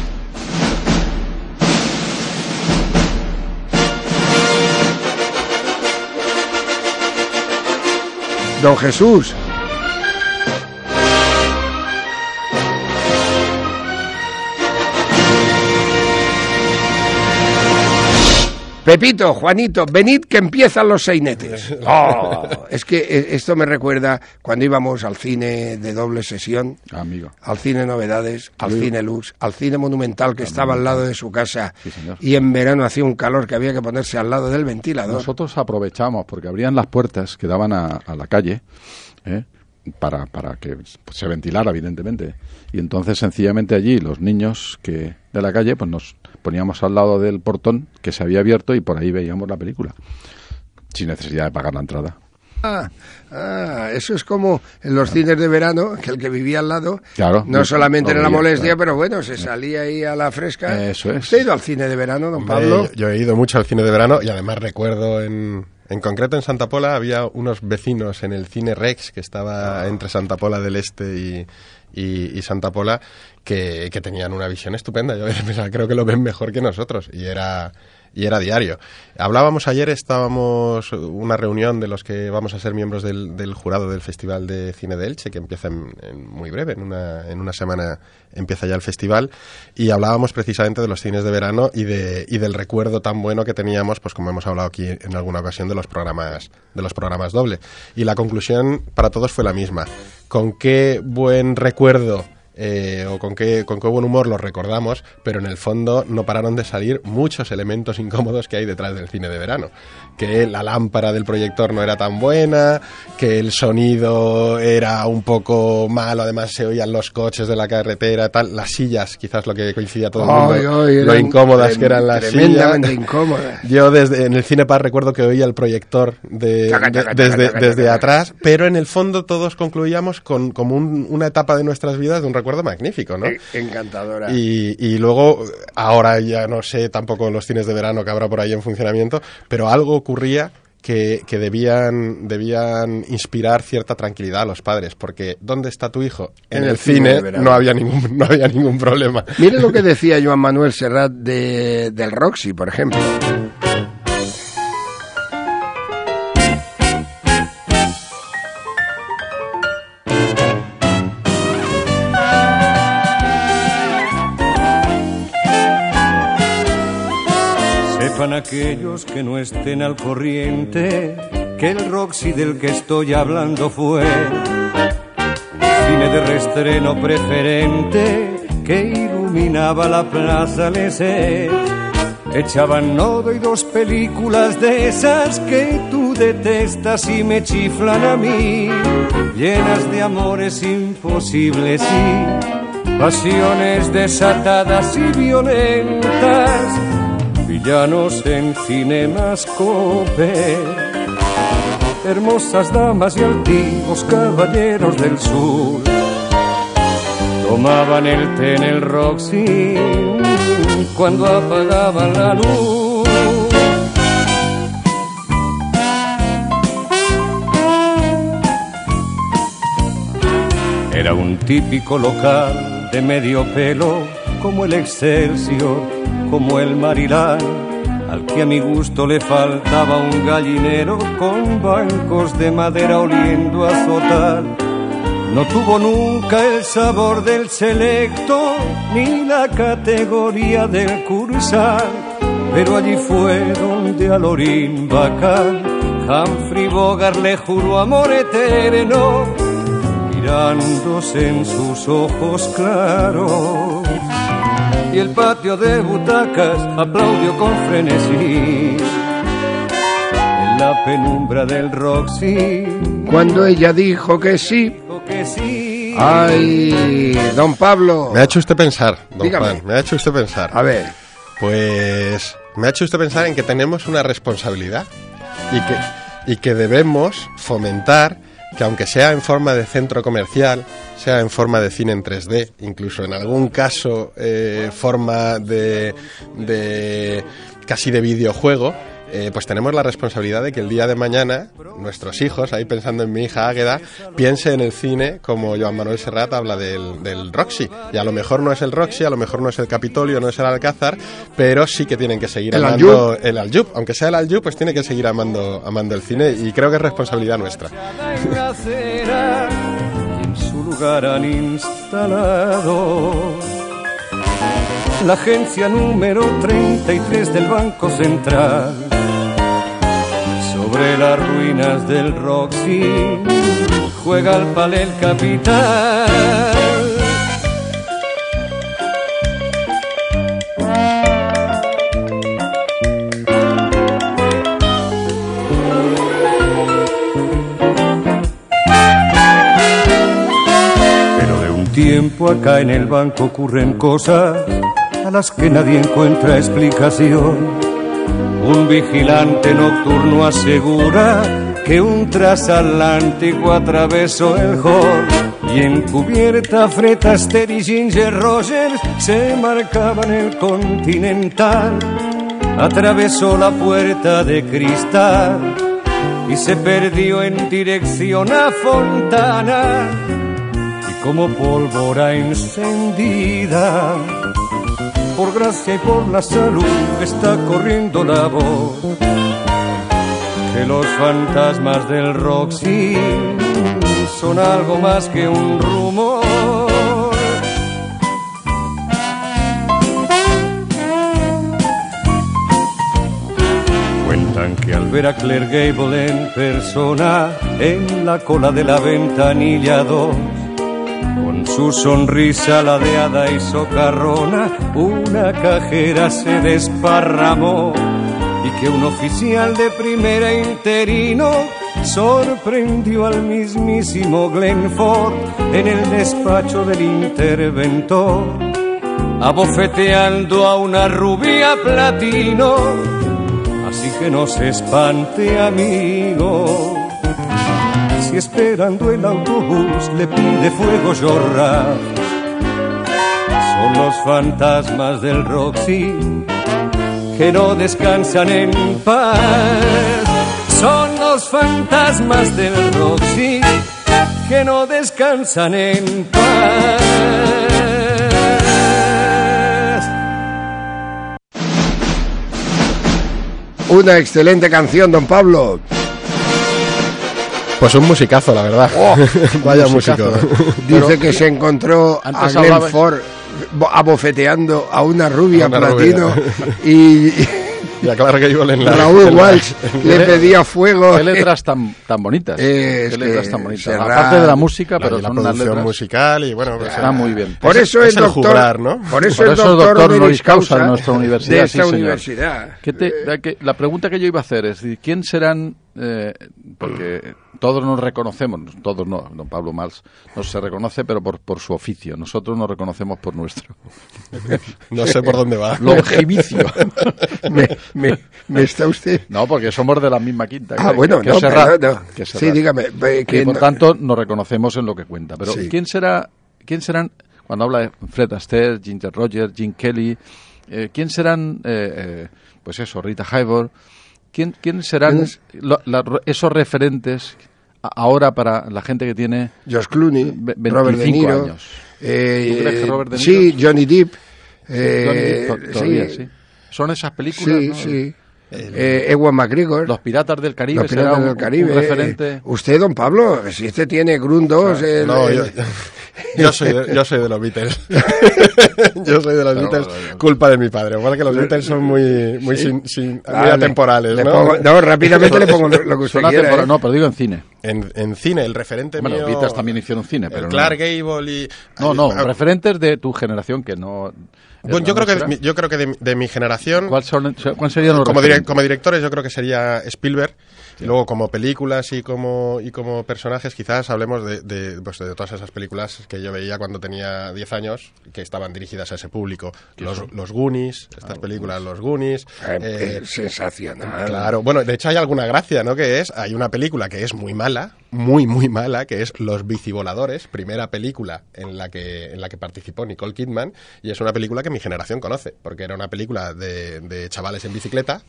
Don Jesús. Pepito, Juanito, venid que empiezan los seinetes. Oh, es que esto me recuerda cuando íbamos al cine de doble sesión, amigo, al cine Novedades, al cine Lux, al cine Monumental que estaba al lado de su casa, sí, señor. Y en verano hacía un calor que había que ponerse al lado del ventilador. Nosotros aprovechamos porque abrían las puertas que daban a la calle, para que se ventilara, evidentemente. Y entonces, sencillamente allí, los niños de la calle, pues nos poníamos al lado del portón que se había abierto y por ahí veíamos la película, sin necesidad de pagar la entrada. Eso es como en los cines de verano, que el que vivía al lado, claro, no solamente era la molestia, claro, pero bueno, se salía ahí a la fresca. Eso es. ¿Usted ha ido al cine de verano, don Pablo? Yo he ido mucho al cine de verano y además recuerdo en concreto en Santa Pola había unos vecinos en el cine Rex que estaba entre Santa Pola del Este y Santa Pola que tenían una visión estupenda. Yo creo que lo ven mejor que nosotros y era diario. Hablábamos ayer, estábamos una reunión de los que vamos a ser miembros del jurado del Festival de Cine de Elche, que empieza en muy breve, en una semana empieza ya el festival, y hablábamos precisamente de los cines de verano y del recuerdo tan bueno que teníamos, pues como hemos hablado aquí en alguna ocasión, de los programas doble. Y la conclusión para todos fue la misma. Con qué buen recuerdo o con qué buen humor los recordamos, pero en el fondo no pararon de salir muchos elementos incómodos que hay detrás del cine de verano. Que la lámpara del proyector no era tan buena, que el sonido era un poco malo, además se oían los coches de la carretera, tal, las sillas, quizás lo que coincidía todo el mundo, lo incómodas que eran las sillas. Tremendamente incómodas. Yo en el Cinepark recuerdo que oía el proyector desde atrás, pero en el fondo todos concluíamos con como una etapa de nuestras vidas de un recuerdo magnífico, ¿no? Encantadora. Y luego, ahora ya no sé tampoco los cines de verano que habrá por ahí en funcionamiento, pero algo ocurría que debían inspirar cierta tranquilidad a los padres, porque ¿dónde está tu hijo? En el cine no había ningún problema. Mire lo que decía Joan Manuel Serrat del Roxy, por ejemplo. Sepan aquellos que no estén al corriente que el Roxy del que estoy hablando fue cine de reestreno preferente que iluminaba la Plaza Lesseps. Echaban nodo y 2 películas de esas que tú detestas y me chiflan a mí, llenas de amores imposibles y pasiones desatadas y violentas, villanos en Cinemascope, hermosas damas y altivos caballeros del sur, tomaban el té en el Roxy cuando apagaban la luz. Era un típico local de medio pelo, como el Excelsior, como el Marilán, al que a mi gusto le faltaba un gallinero con bancos de madera oliendo a azotar. No tuvo nunca el sabor del Selecto ni la categoría del Cursal, pero allí fue donde Alorín Bacall Humphrey Bogart le juró amor eterno, mirándose en sus ojos claros. Y el patio de butacas aplaudió con frenesí en la penumbra del Roxy. Cuando ella dijo que sí. Ay, don Pablo. Me ha hecho usted pensar, don Dígame. Juan, me ha hecho usted pensar. A ver. Pues me ha hecho usted pensar en que tenemos una responsabilidad y que debemos fomentar que, aunque sea en forma de centro comercial, sea en forma de cine en 3D, incluso en algún caso forma de casi de videojuego, pues tenemos la responsabilidad de que el día de mañana nuestros hijos, ahí pensando en mi hija Águeda, piense en el cine como Joan Manuel Serrat habla del Roxy. Y a lo mejor no es el Roxy, a lo mejor no es el Capitolio, no es el Alcázar, pero sí que tienen que seguir amando el Aljub. Aunque sea el Aljub, pues tiene que seguir amando el cine, y creo que es responsabilidad nuestra. En su lugar han instalado la agencia número 33 del Banco Central. Sobre las ruinas del Roxy juega al palé el capital. Pero de un tiempo acá en el banco ocurren cosas a las que nadie encuentra explicación. Un vigilante nocturno asegura que un transatlántico atravesó el hall y en cubierta Fred Astaire y Ginger Rogers se marcaban el Continental. Atravesó la puerta de cristal y se perdió en dirección a Fontana, y como pólvora encendida, por gracia y por la salud está corriendo la voz que los fantasmas del Roxy son algo más que un rumor. Cuentan que al ver a Claire Gable en persona en la cola de la ventanilla 2, con su sonrisa ladeada y socarrona, una cajera se desparramó, y que un oficial de primera interino sorprendió al mismísimo Glenn Ford en el despacho del interventor, abofeteando a una rubia platino. Así que no se espante, amigo, si esperando el autobús le pide fuego Jorra. Son los fantasmas del Roxy que no descansan en paz. Son los fantasmas del Roxy que no descansan en paz. Una excelente canción, don Pablo. Pues un musicazo, la verdad. Oh, vaya músico. Dice que se encontró a Glenn Ford abofeteando a una rubia platino y a Clark Gable en la Raúl Walsh le pedía fuego. Qué letras tan bonitas. Qué letras tan bonitas. Aparte de la música, pero son unas letras musical y bueno, pues está muy bien. Por eso es el doctor, jugar, ¿no? Por eso es doctor honoris causa de nuestra universidad. De esta universidad. La pregunta que yo iba a hacer es, ¿quién serán? Porque todos nos reconocemos, todos no, don Pablo Mals no se reconoce, pero por su oficio. Nosotros nos reconocemos por nuestro. No sé por dónde va. Longevicio. ¿Me está usted? No, porque somos de la misma quinta. Bueno, no. Sí, dígame. Y por tanto nos reconocemos en lo que cuenta. Pero sí. ¿Quién serán, cuando habla de Fred Astaire, Ginger Rogers, Gene Kelly, quién serán, pues eso, Rita Hayworth? ¿Quién serán esos referentes ahora para la gente que tiene George Clooney, 25 Robert De Niro, años? ¿Tú crees que Robert De Niro? Sí, Johnny Depp. Todavía, sí. Son esas películas, sí, ¿no? Sí. Ewan McGregor. Los Piratas del Caribe. Los Piratas del Caribe. Un referente. Usted, don Pablo, si este tiene Grun 2... Yo soy de los Beatles. Yo soy de los Beatles, culpa de mi padre. Porque los Beatles son muy atemporales, ¿no? Rápidamente le pongo lo que usted quiera. No, pero digo en cine. En cine, el referente mío... Los Beatles también hicieron cine, pero Clark Gable y... referentes de tu generación que no... Bueno, yo creo que de mi generación... ¿Cuál serían los como directores yo creo que sería Spielberg. Sí. Y luego como películas y como personajes quizás hablemos de todas esas películas que yo veía cuando tenía 10 años que estaban dirigidas a ese público. Los Goonies, estas películas, los Goonies. Sensacional. Claro, bueno, de hecho hay alguna gracia, ¿no? Hay una película que es muy mala, muy mala, que es Los Bicivoladores, primera película en la que participó Nicole Kidman, y es una película que mi generación conoce, porque era una película de chavales en bicicleta.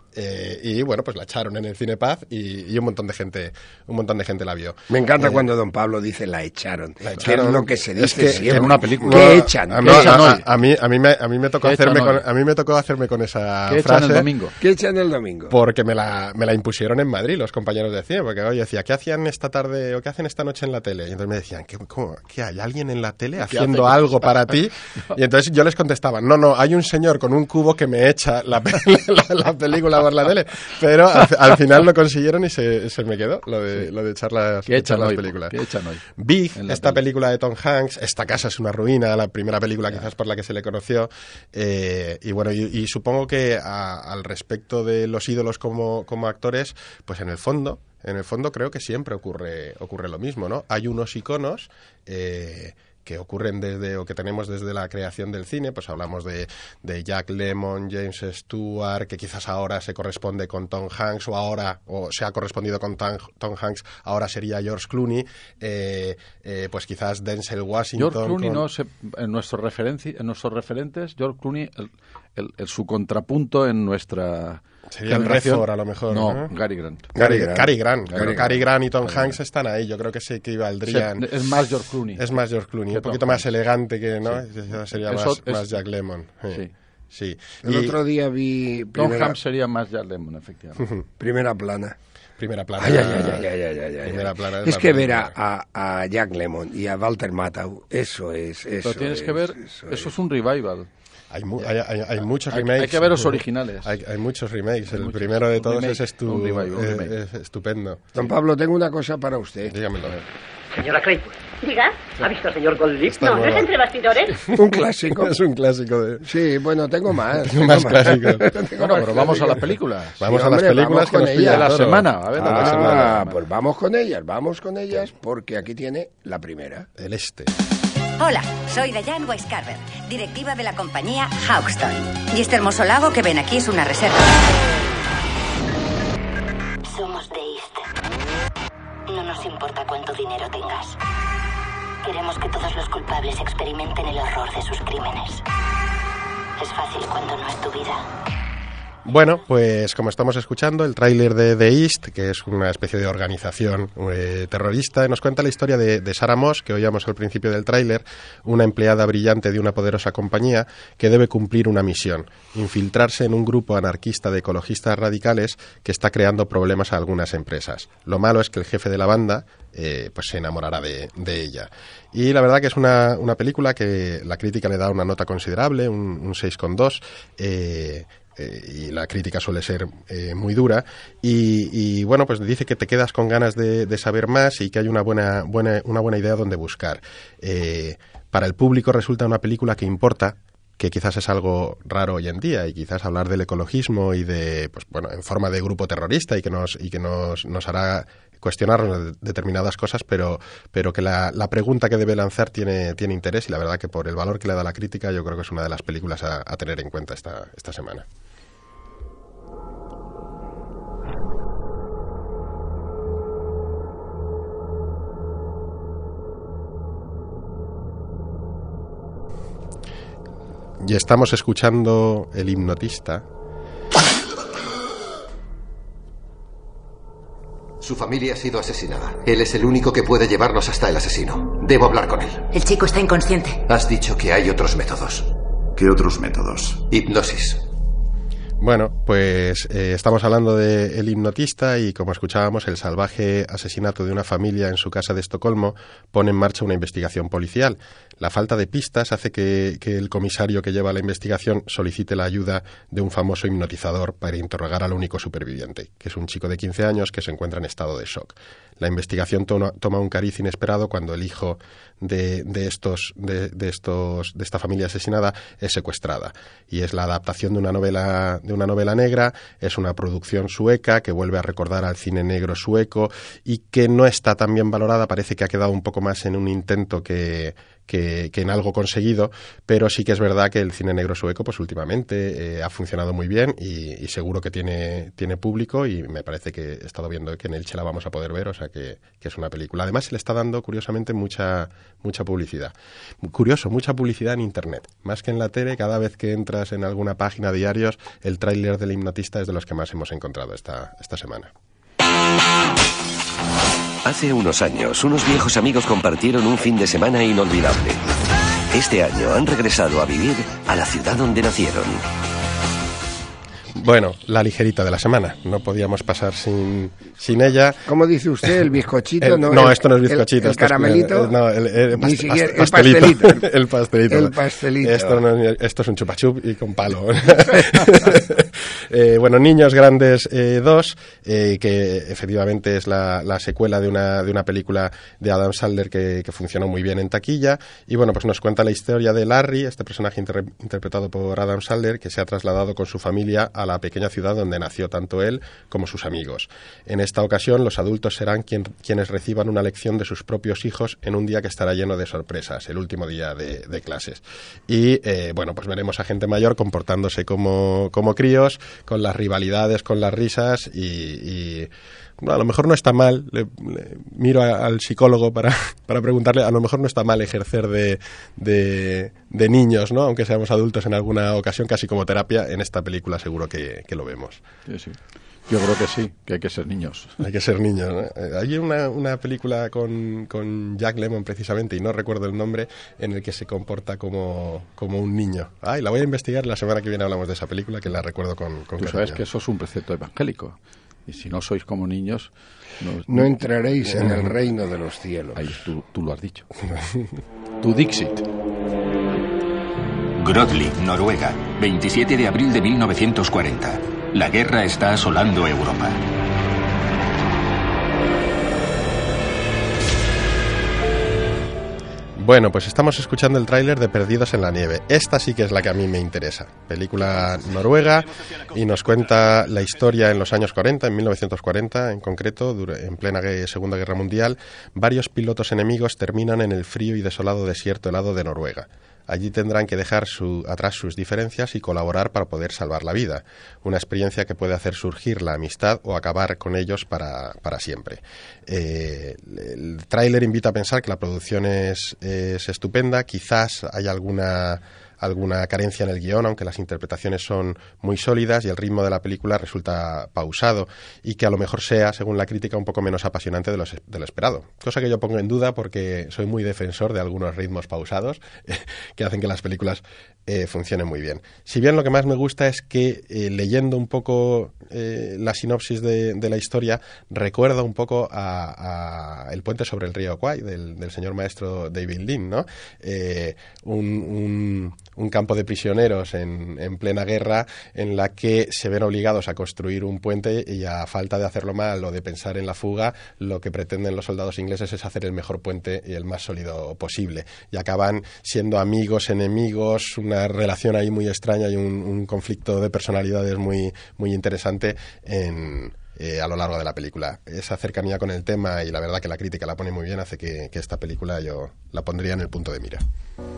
Y bueno, pues la echaron en el Cine Paz y un montón de gente la vio. Me encanta cuando don Pablo dice la echaron. Que es lo que se dice siempre. En una película. ¿Qué echan? A mí me tocó hacerme con esa frase. ¿Qué echan el domingo? ¿Qué echan el domingo? Porque me la impusieron en Madrid los compañeros de cine, porque yo decía, ¿qué hacían esta tarde o qué hacen esta noche en la tele? Y entonces me decían, ¿qué hay alguien en la tele haciendo algo para ti? Y entonces yo les contestaba, no, hay un señor con un cubo que me echa la película por la tele, pero al final lo consiguieron y se me quedó lo de echar las películas. ¿Qué echan hoy? Big, esta película de Tom Hanks, Esta casa es una ruina, la primera película quizás por la que se le conoció, y bueno, y supongo que al respecto de los ídolos como actores, pues en el fondo creo que siempre ocurre lo mismo, ¿no? Hay unos iconos que ocurren que tenemos desde la creación del cine, pues hablamos de Jack Lemmon, James Stewart, que quizás ahora se corresponde con Tom Hanks, o se ha correspondido con Tom Hanks, ahora sería George Clooney, pues quizás Denzel Washington. George Clooney en nuestros referentes, George Clooney, su contrapunto en nuestra... Sería el Redford, a lo mejor. No, Cary Grant. Cary Grant y Tom Hanks están ahí. Yo creo que se equivaldrían. Es más George Clooney. Es más George Clooney. Un poquito más elegante que, ¿no? Sí. Sería más Jack Lemmon. Sí. El otro día vi... Tom Hanks sería más Jack Lemmon, efectivamente. Primera plana. Primera plana. Primera plana. Es que ver a Jack Lemmon y a Walter Matthau, eso es... Pero tienes que ver... Eso es un revival. Hay muchos remakes. Hay que ver los originales. Hay muchos remakes. El primero de todos es estupendo. Don Pablo, tengo una cosa para usted. Dígamelo. Señora Claypool. Diga, ¿ha visto al señor Goldlift? No, ¿no es entre bastidores? Un clásico. Es un clásico Sí, bueno, tengo más. Tengo más clásicos. Bueno, pero vamos a las películas. Vamos a las películas que nos pillan de la semana. A ver, la semana. Pues vamos con ellas, porque aquí tiene la primera. El Este. Hola, soy Diane Weiscarver, directiva de la compañía Haukston. Y este hermoso lago que ven aquí es una reserva. Somos de East. No nos importa cuánto dinero tengas. Queremos que todos los culpables experimenten el horror de sus crímenes. Es fácil cuando no es tu vida. Bueno, pues como estamos escuchando, el tráiler de The East, que es una especie de organización terrorista, nos cuenta la historia de Sarah Moss, que oíamos al principio del tráiler, una empleada brillante de una poderosa compañía que debe cumplir una misión: infiltrarse en un grupo anarquista de ecologistas radicales que está creando problemas a algunas empresas. Lo malo es que el jefe de la banda pues se enamorará de ella. Y la verdad que es una película que la crítica le da una nota considerable, un 6,2, y la crítica suele ser muy dura, y bueno, pues dice que te quedas con ganas de saber más y que hay una buena idea donde buscar. Para el público resulta una película que importa, que quizás es algo raro hoy en día, y quizás hablar del ecologismo y pues bueno, en forma de grupo terrorista y que nos hará cuestionarnos determinadas cosas, pero que la pregunta que debe lanzar tiene interés, y la verdad que por el valor que le da la crítica yo creo que es una de las películas a tener en cuenta esta semana. Y estamos escuchando El hipnotista. Su familia ha sido asesinada. Él es el único que puede llevarnos hasta el asesino. Debo hablar con él. El chico está inconsciente. Has dicho que hay otros métodos. ¿Qué otros métodos? Hipnosis. Bueno, pues estamos hablando de El hipnotista y, como escuchábamos, el salvaje asesinato de una familia en su casa de Estocolmo pone en marcha una investigación policial. La falta de pistas hace que el comisario que lleva la investigación solicite la ayuda de un famoso hipnotizador para interrogar al único superviviente, que es un chico de 15 años que se encuentra en estado de shock. La investigación toma un cariz inesperado cuando el hijo de esta familia asesinada es secuestrada, y es la adaptación de una novela negra. Es una producción sueca que vuelve a recordar al cine negro sueco y que no está tan bien valorada. Parece que ha quedado un poco más en un intento que en algo conseguido, pero sí que es verdad que el cine negro sueco pues últimamente ha funcionado muy bien y seguro que tiene público, y me parece que he estado viendo que en Elche la vamos a poder ver, o sea que es una película. Además se le está dando curiosamente mucha publicidad. Curioso, mucha publicidad en internet, más que en la tele. Cada vez que entras en alguna página de diarios, el tráiler del hipnotista es de los que más hemos encontrado esta semana. Hace unos años, unos viejos amigos compartieron un fin de semana inolvidable. Este año han regresado a vivir a la ciudad donde nacieron. Bueno, la ligerita de la semana. No podíamos pasar sin ella. ¿Cómo dice usted? ¿El bizcochito? No, esto no es bizcochito. ¿El caramelito? El pastelito. El pastelito. El pastelito. Esto es un chupachup y con palo. Bueno, Niños Grandes 2, que efectivamente es la secuela de una película de Adam Sandler que funcionó muy bien en taquilla. Y bueno, pues nos cuenta la historia de Larry, este personaje interpretado por Adam Sandler, que se ha trasladado con su familia a la pequeña ciudad donde nació tanto él como sus amigos. En esta ocasión, los adultos serán quienes reciban una lección de sus propios hijos en un día que estará lleno de sorpresas, el último día de clases. Y, bueno, pues veremos a gente mayor comportándose como críos, con las rivalidades, con las risas y bueno, a lo mejor no está mal, miro al psicólogo para preguntarle, a lo mejor no está mal ejercer de niños, ¿no? Aunque seamos adultos en alguna ocasión, casi como terapia. En esta película seguro que lo vemos. Sí. Yo creo que sí, que hay que ser niños. Hay que ser niños, ¿no? Hay una película con Jack Lemmon precisamente, y no recuerdo el nombre, en el que se comporta como un niño. Y la voy a investigar, la semana que viene hablamos de esa película, que la recuerdo con Tú sabes cariño. Que eso es un precepto evangélico. Y si no sois como niños... No entraréis en el reino de los cielos. Ahí, tú lo has dicho. Tu Dixit. Grodlik, Noruega, 27 de abril de 1940. La guerra está asolando Europa. Bueno, pues estamos escuchando el tráiler de Perdidos en la nieve. Esta sí que es la que a mí me interesa. Película noruega, y nos cuenta la historia en los años 40, en 1940 en concreto, en plena Segunda Guerra Mundial. Varios pilotos enemigos terminan en el frío y desolado desierto helado de Noruega. Allí tendrán que dejar atrás sus diferencias y colaborar para poder salvar la vida. Una experiencia que puede hacer surgir la amistad o acabar con ellos para siempre. El tráiler invita a pensar que la producción es estupenda. Quizás hay alguna carencia en el guión, aunque las interpretaciones son muy sólidas y el ritmo de la película resulta pausado, y que a lo mejor sea, según la crítica, un poco menos apasionante de lo esperado. Cosa que yo pongo en duda porque soy muy defensor de algunos ritmos pausados que hacen que las películas funcionen muy bien. Si bien lo que más me gusta es que, leyendo un poco la sinopsis de la historia, recuerda un poco a El puente sobre el río Kwai, del señor maestro David Lean, ¿no? Un campo de prisioneros en plena guerra, en la que se ven obligados a construir un puente, y a falta de hacerlo mal o de pensar en la fuga, lo que pretenden los soldados ingleses es hacer el mejor puente y el más sólido posible, y acaban siendo amigos, enemigos, una relación ahí muy extraña y un conflicto de personalidades muy, muy interesante a lo largo de la película. Esa cercanía con el tema, y la verdad que la crítica la pone muy bien, hace que esta película yo la pondría en el punto de mira.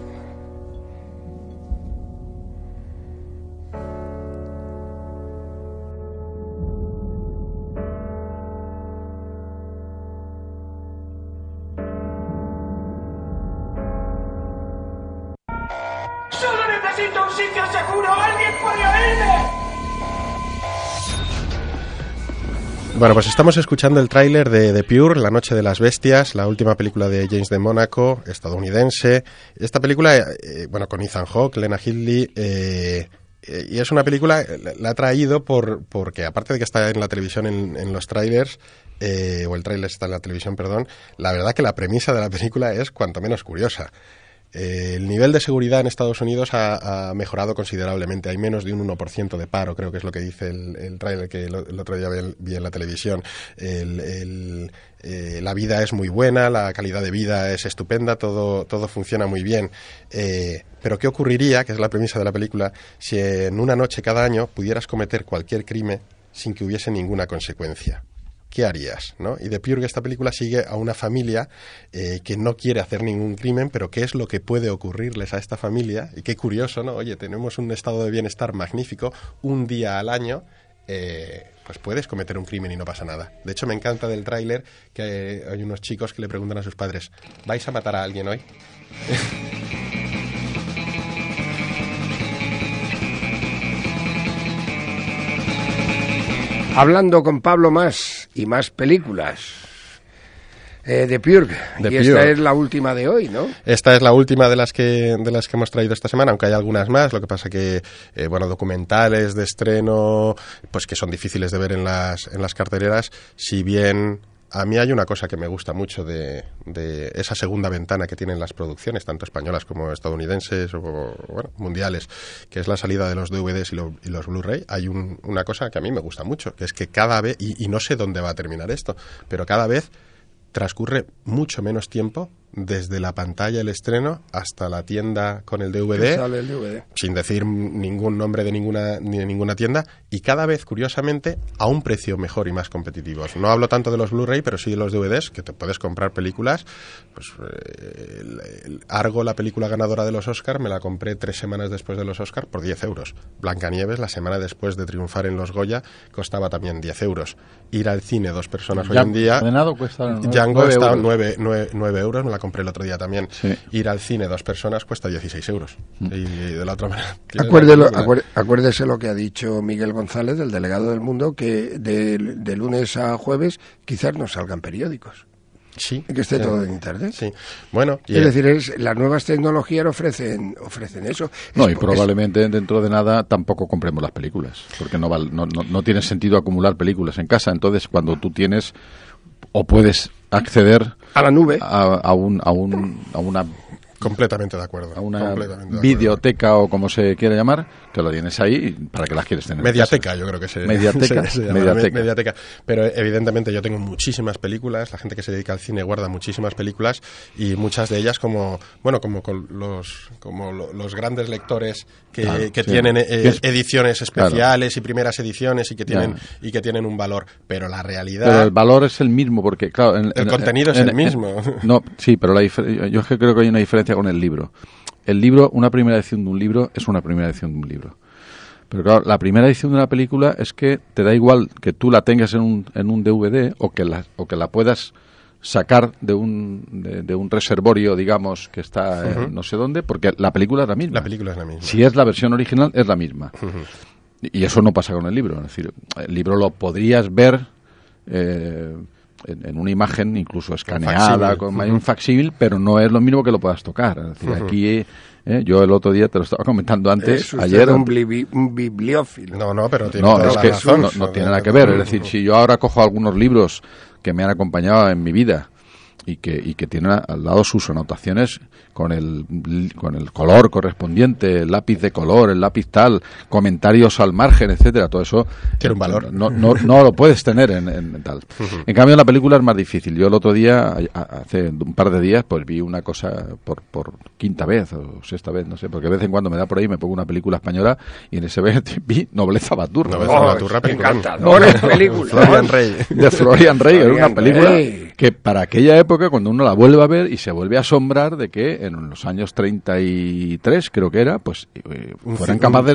¡Solo necesito un sitio seguro! ¡Alguien puede oírme! Bueno, pues estamos escuchando el tráiler de The Pure, La noche de las bestias, la última película de James de Mónaco, estadounidense. Esta película, bueno, con Ethan Hawke, Lena Headey, Y es una película, la ha traído porque aparte de que está en la televisión en los trailers, o el tráiler está en la televisión, perdón, la verdad que la premisa de la película es cuanto menos curiosa. El nivel de seguridad en Estados Unidos ha mejorado considerablemente. Hay menos de un 1% de paro, creo que es lo que dice el tráiler que el otro día vi en la televisión. La vida es muy buena, la calidad de vida es estupenda, todo funciona muy bien. Pero ¿qué ocurriría, que es la premisa de la película, si en una noche cada año pudieras cometer cualquier crimen sin que hubiese ninguna consecuencia? ¿Qué harías? ¿No? Y The Purge, esta película, sigue a una familia que no quiere hacer ningún crimen, pero qué es lo que puede ocurrirles a esta familia. Y qué curioso, ¿no? Oye, tenemos un estado de bienestar magnífico, un día al año, pues puedes cometer un crimen y no pasa nada. De hecho, me encanta del tráiler que hay unos chicos que le preguntan a sus padres, ¿vais a matar a alguien hoy? Hablando con Pablo más y más películas. The Purge. Esta es la última de hoy, ¿no? Esta es la última de las que hemos traído esta semana, aunque hay algunas más. Lo que pasa que, documentales de estreno, pues que son difíciles de ver en las carteleras, si bien... A mí hay una cosa que me gusta mucho de esa segunda ventana que tienen las producciones, tanto españolas como estadounidenses o mundiales, que es la salida de los DVDs y los Blu-ray. Hay una cosa que a mí me gusta mucho, que es que cada vez, y no sé dónde va a terminar esto, pero cada vez transcurre mucho menos tiempo desde la pantalla, el estreno, hasta la tienda con el DVD, sale el DVD, sin decir ningún nombre de ninguna tienda, y cada vez, curiosamente, a un precio mejor y más competitivo. No hablo tanto de los Blu-ray, pero sí de los DVDs, que te puedes comprar películas. Pues Argo, la película ganadora de los Oscar, me la compré 3 semanas después de los Oscar por 10 euros. Blancanieves, la semana después de triunfar en los Goya, costaba también 10 euros. Ir al cine 2 personas hoy en día... Django está 9 euros, me la compré el otro día también. Sí. Ir al cine 2 personas cuesta 16 euros. Y de la otra manera... Acuérdese lo que ha dicho Miguel González, el delegado del Mundo, que de lunes a jueves quizás no salgan periódicos. Sí. Que esté todo en internet. Sí. Bueno, es decir, las nuevas tecnologías ofrecen eso. No, y probablemente dentro de nada tampoco compremos las películas, porque no tiene sentido acumular películas en casa. Entonces, cuando tú tienes o puedes acceder a la nube, a una completamente de acuerdo. A una videoteca o como se quiera llamar, que lo tienes ahí, ¿para qué las quieres tener? Mediateca, yo creo que se llama Mediateca. Pero evidentemente yo tengo muchísimas películas, la gente que se dedica al cine guarda muchísimas películas y muchas de ellas como los grandes lectores que tienen ediciones especiales y primeras ediciones y que tienen un valor, pero la realidad... Pero el valor es el mismo porque, claro... el contenido es el mismo. No, sí, pero yo es que creo que hay una diferencia con el libro. El libro, una primera edición de un libro es una primera edición de un libro. Pero claro, la primera edición de una película es que te da igual que tú la tengas en un DVD o que la puedas sacar de un reservorio, digamos, que está no sé dónde, porque la película es la misma. La película es la misma. Si es la versión original, es la misma. Y eso no pasa con el libro. Es decir, el libro lo podrías ver... en una imagen incluso escaneada, hay un facsímil, pero no es lo mismo que lo puedas tocar. Es decir, aquí, yo el otro día te lo estaba comentando antes, ayer... un bibliófilo. No, pero tiene no tiene nada que ver. Es decir, si yo ahora cojo algunos libros que me han acompañado en mi vida y que tienen al lado sus anotaciones con el color correspondiente, el lápiz de color, el lápiz tal, comentarios al margen, etcétera, todo eso tiene un valor. No lo puedes tener en tal. En cambio, en la película es más difícil. Yo el otro día, hace un par de días, pues vi una cosa por quinta vez o sexta vez, no sé, porque de vez en cuando me da por ahí, me pongo una película española y en ese vez vi Nobleza Baturra. Encantadora película. Florian Rey. De Florian Rey. Era una película que para aquella época, cuando uno la vuelve a ver y se vuelve a asombrar de que en los años 33, creo que era, pues fueran capaces de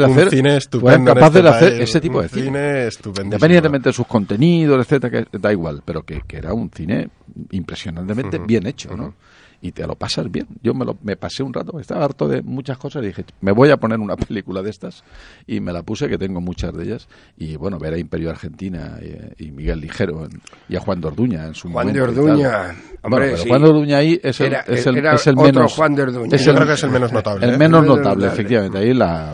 hacer ese tipo de cine. Independientemente de sus contenidos, etcétera, que da igual, pero que era un cine impresionantemente bien hecho, ¿no? Y te lo pasas bien. Yo me pasé un rato, estaba harto de muchas cosas y dije, me voy a poner una película de estas, y me la puse, que tengo muchas de ellas, y bueno, ver a Imperio Argentina y Miguel Ligero y a Juan de Orduña en su momento. Juan de Orduña, hombre, sí. Juan de Orduña ahí es el menos... Juan de Orduña. Yo creo que es el menos notable. El menos notable, efectivamente. Ahí la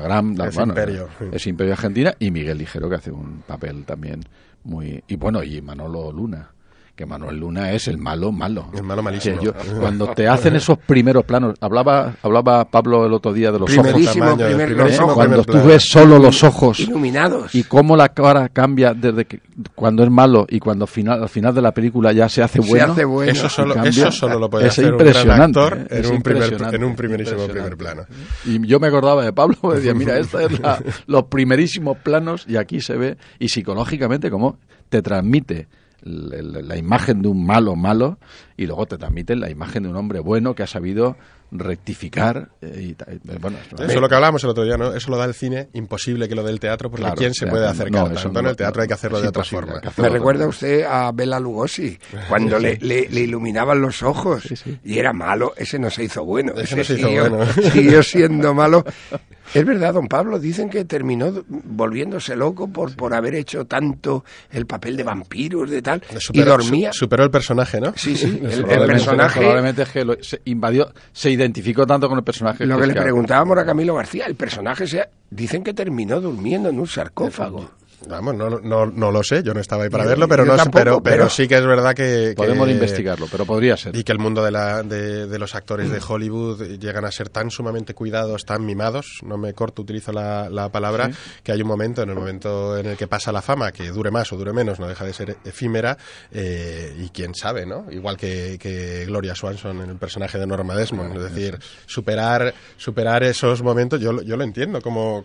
es Imperio Argentina, y Miguel Ligero, que hace un papel también muy... Y bueno, y Manolo Luna, que Manuel Luna es el malo. El malo malísimo. Cuando te hacen esos primeros planos, hablaba Pablo el otro día de los ojos. Cuando tú ves solo los ojos iluminados y cómo la cara cambia desde que cuando es malo y cuando al final de la película ya se hace bueno. Eso solo lo puede hacer un gran actor en un primerísimo primer plano. Y yo me acordaba de Pablo, me decía, mira, estos es los primerísimos planos, y aquí se ve, y psicológicamente cómo te transmite la imagen de un malo, y luego te transmiten la imagen de un hombre bueno que ha sabido rectificar. Bueno, eso es lo que hablábamos el otro día, ¿no? Eso lo da el cine, imposible que lo dé el teatro, porque claro, ¿quién se puede acercar tanto? En el teatro hay que hacerlo de otra forma. Me recuerda usted a Bela Lugosi, cuando le iluminaban los ojos, y era malo, ese no se hizo bueno. Siguió siendo malo. Es verdad, don Pablo, dicen que terminó volviéndose loco por haber hecho tanto el papel de vampiros, de tal, y dormía. Superó el personaje, ¿no? Sí, el personaje... Probablemente es que se identificó tanto con el personaje. Lo que le preguntábamos a Camilo García, el personaje dicen que terminó durmiendo en un sarcófago. Vamos, no lo sé, yo no estaba ahí para verlo, pero sí que es verdad que podemos investigarlo, pero podría ser. Y que el mundo de los actores de Hollywood llegan a ser tan sumamente cuidados, tan mimados, no me corto, utilizo la palabra, que hay un momento, en el que pasa la fama, que dure más o dure menos, no deja de ser efímera, y quién sabe, ¿no? Igual que Gloria Swanson en el personaje de Norma Desmond, es decir, superar esos momentos, yo lo entiendo como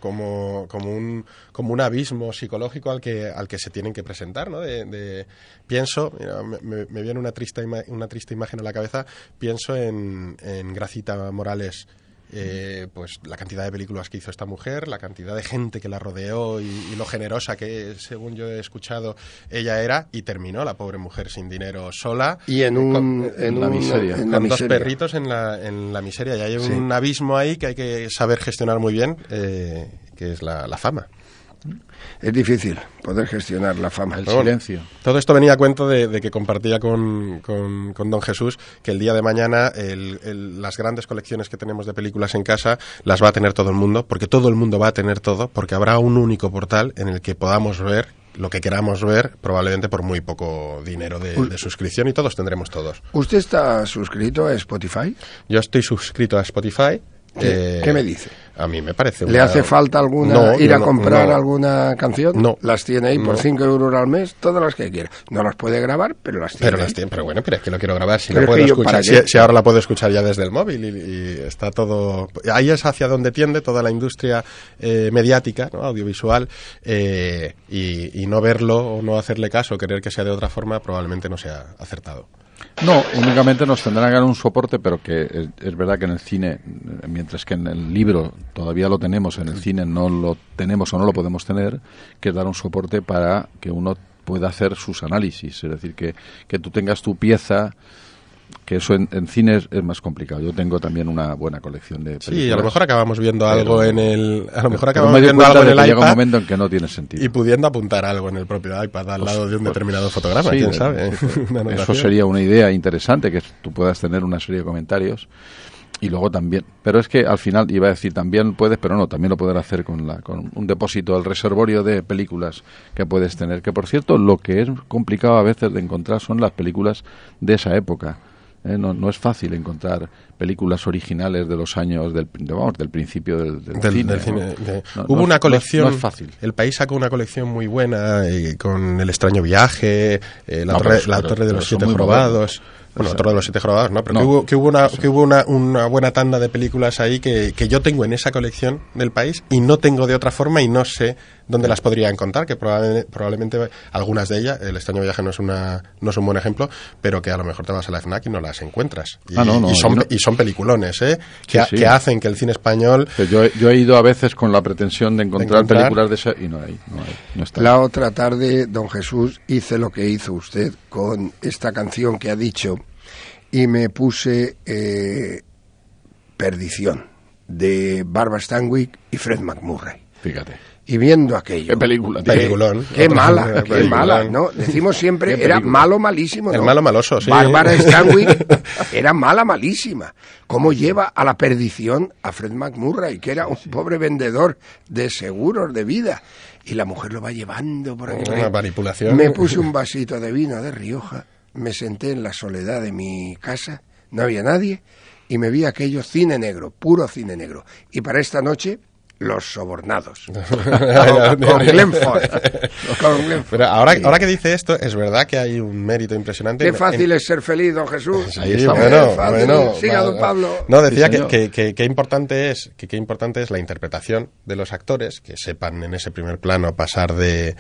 un abismo psicológico al que se tienen que presentar, ¿no? Pienso, mira, me viene una triste imagen a la cabeza, pienso en Gracita Morales, pues la cantidad de películas que hizo esta mujer, la cantidad de gente que la rodeó y lo generosa que, según yo he escuchado, ella era, y terminó la pobre mujer sin dinero, sola y en la miseria, con dos perritos en la miseria, y hay un abismo ahí que hay que saber gestionar muy bien, que es la fama. Es difícil poder gestionar la fama. El silencio. Todo esto venía a cuento de que compartía con don Jesús que el día de mañana las grandes colecciones que tenemos de películas en casa las va a tener todo el mundo, porque todo el mundo va a tener todo, porque habrá un único portal en el que podamos ver lo que queramos ver, probablemente por muy poco dinero de suscripción, y todos tendremos todos. ¿Usted está suscrito a Spotify? Yo estoy suscrito a Spotify. ¿Qué me dice? A mí me parece... ¿Le hace falta ir a comprar alguna canción? No. Las tiene ahí por 5 euros al mes, todas las que quiera. No las puede grabar, pero las tiene. Pero bueno, pero es que lo quiero grabar. Si la puedo escuchar, si ahora la puedo escuchar ya desde el móvil y está todo... Ahí es hacia donde tiende toda la industria mediática, ¿no? Audiovisual, y no verlo o no hacerle caso, querer que sea de otra forma, probablemente no sea acertado. No, únicamente nos tendrán que dar un soporte, pero que es verdad que en el cine, mientras que en el libro todavía lo tenemos, en el cine no lo tenemos o no lo podemos tener, que es dar un soporte para que uno pueda hacer sus análisis, es decir, que tú tengas tu pieza, que eso en cine es más complicado. Yo tengo también una buena colección de películas. Sí, a lo mejor acabamos viendo algo en el... A lo mejor acabamos viendo algo en el iPad. Llega un momento en que no tiene sentido. Y pudiendo apuntar algo en el propio iPad al lado de un determinado fotograma, quién sabe. Eso sería una idea interesante, que tú puedas tener una serie de comentarios. Y luego también, pero es que al final iba a decir también puedes, pero no, también lo podrás hacer con un depósito, el reservorio de películas que puedes tener, que por cierto lo que es complicado a veces de encontrar son las películas de esa época. No es fácil encontrar películas originales de los años del principio del cine. Hubo una colección, no es fácil. El País sacó una colección muy buena con El extraño viaje, la torre de los siete jorobados. Bueno, otro de los 7 jorobados, ¿no? Pero que hubo una buena tanda de películas ahí que yo tengo en esa colección del País y no tengo de otra forma y no sé dónde las podría encontrar, que probablemente algunas de ellas, El extraño viaje no es un buen ejemplo, pero que a lo mejor te vas a la FNAC y no las encuentras. Y son peliculones, que hacen que el cine español... Yo he ido a veces con la pretensión de encontrar películas de esa y no está. La otra tarde, don Jesús, hice lo que hizo usted con esta canción que ha dicho y me puse Perdición, de Barbra Stanwyck y Fred McMurray. Fíjate. Y viendo aquello. ¿Qué película? Peliculón. Qué mala, ¿no? Decimos siempre, era malo, malísimo, ¿no? El malo maloso, sí. Bárbara Stanwyck era mala, malísima. Cómo lleva a la perdición a Fred McMurray, que era un pobre vendedor de seguros de vida. Y la mujer lo va llevando por aquí. Una manipulación. Me puse un vasito de vino de Rioja, me senté en la soledad de mi casa, no había nadie, y me vi aquello cine negro, puro cine negro. Y para esta noche... Los Sobornados. con Glenn Ford. Pero ahora que dice esto, es verdad que hay un mérito impresionante. Qué fácil es ser feliz, don Jesús. Sí, bueno. Siga, don Pablo. No, decía que importante es la interpretación de los actores, que sepan en ese primer plano pasar de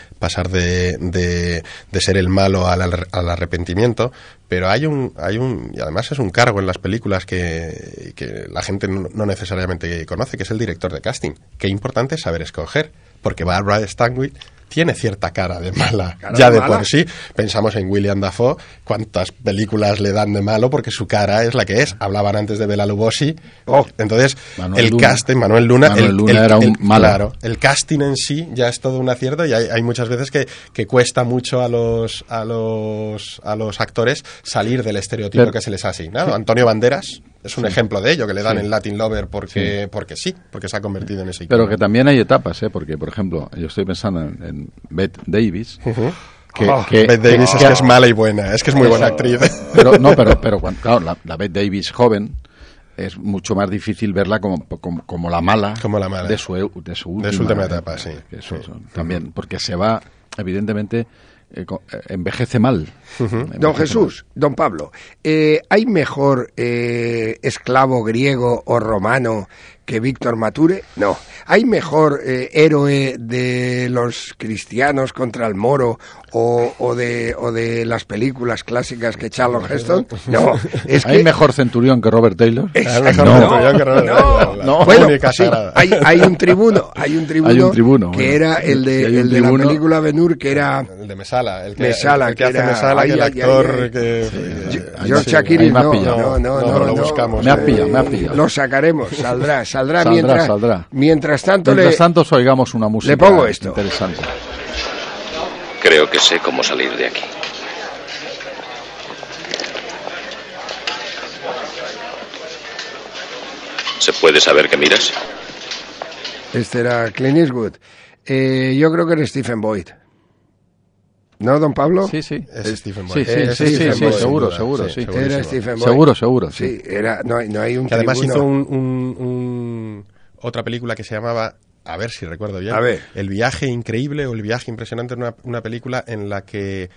ser el malo al arrepentimiento. Pero hay un y además es un cargo en las películas que la gente no necesariamente conoce, que es el director de casting. Qué importante es saber escoger, porque Barbara Stanwyck tiene cierta cara de mala, por sí. Pensamos en William Dafoe, cuántas películas le dan de malo porque su cara es la que es. Hablaban antes de Bela Lugosi. Entonces, Manuel Luna era un malo. Claro, el casting en sí ya es todo un acierto y hay muchas veces que cuesta mucho a los actores salir del estereotipo que se les ha asignado. Antonio Banderas es un ejemplo de ello, que le dan el Latin Lover porque se ha convertido en ese icono. Pero que también hay etapas, porque, por ejemplo, yo estoy pensando en Bette Davis, Bette Davis es que es mala y buena, es que es muy buena actriz. Pero claro, la Bette Davis joven es mucho más difícil verla como la mala, de su última etapa, sí. También, porque se va, evidentemente, envejece mal. Don Jesús, don Pablo, ¿hay mejor esclavo griego o romano que Víctor Mature? No. ¿Hay mejor héroe de los cristianos contra el moro o de las películas clásicas que Charlton Heston? No. ¿Hay mejor centurión que Robert Taylor? No. Bueno, sí, hay un tribuno que era el de la película Ben-Hur, que era el de Mesala, el que hace Mesala, que el actor que George Chakiris. No, lo buscamos. Me has pillado. Lo sacaremos, saldrá. Mientras tanto oigamos una música le pongo esto. Interesante. Creo que sé cómo salir de aquí. ¿Se puede saber qué miras? Este era Clint Eastwood. Yo creo que era Stephen Boyd. ¿No, don Pablo? Sí. Es Stephen Boyd. Sí, seguro. Era Stephen Boyd. Seguro. Sí, no hay un que además tribuno. hizo otra película que se llamaba, a ver si recuerdo bien, El viaje increíble o El viaje impresionante, una película en la que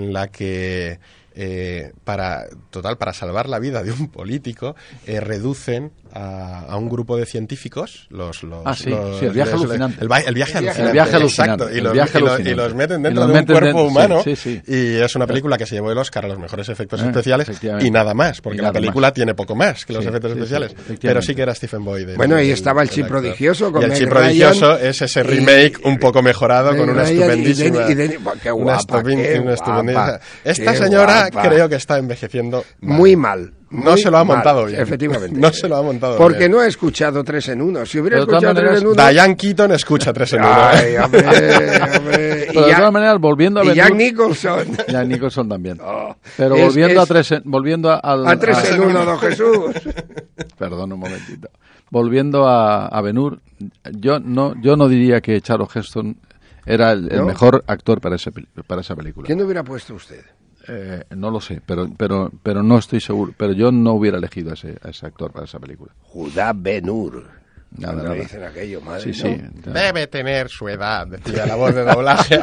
para salvar la vida de un político reducen a un grupo de científicos el viaje alucinante. El viaje alucinante. Exacto. Y los meten dentro de un cuerpo humano. Y es una película que se llevó el Oscar a los mejores efectos especiales y nada más, porque la película tiene poco más que los efectos especiales. Pero sí que era Stephen Boyd. Bueno, ahí estaba el Chip Prodigioso. Y el Chip Prodigioso es ese remake un poco mejorado con una estupendísima. Qué guapa. Esta señora creo que está envejeciendo muy mal. No se lo ha montado bien. Efectivamente. No se lo ha montado bien. Porque no he escuchado 3 en 1. Si hubiera escuchado 3 en 1... Diane Keaton escucha 3 en 1. Ay, hombre. Pero de todas maneras, volviendo a Ben-Hur... Jack Nicholson. Jack Nicholson también. Pero volviendo a 3 en 1, don Jesús. Perdón, un momentito. Volviendo a Ben-Hur, yo no diría que Charlton Heston era el mejor actor para esa película. ¿Quién hubiera puesto usted? No lo sé, pero no estoy seguro. Pero yo no hubiera elegido a ese actor para esa película. Judá Ben-Hur. Nada. Dicen aquello, madre. Sí. Debe tener su edad, decía la voz de doblaje.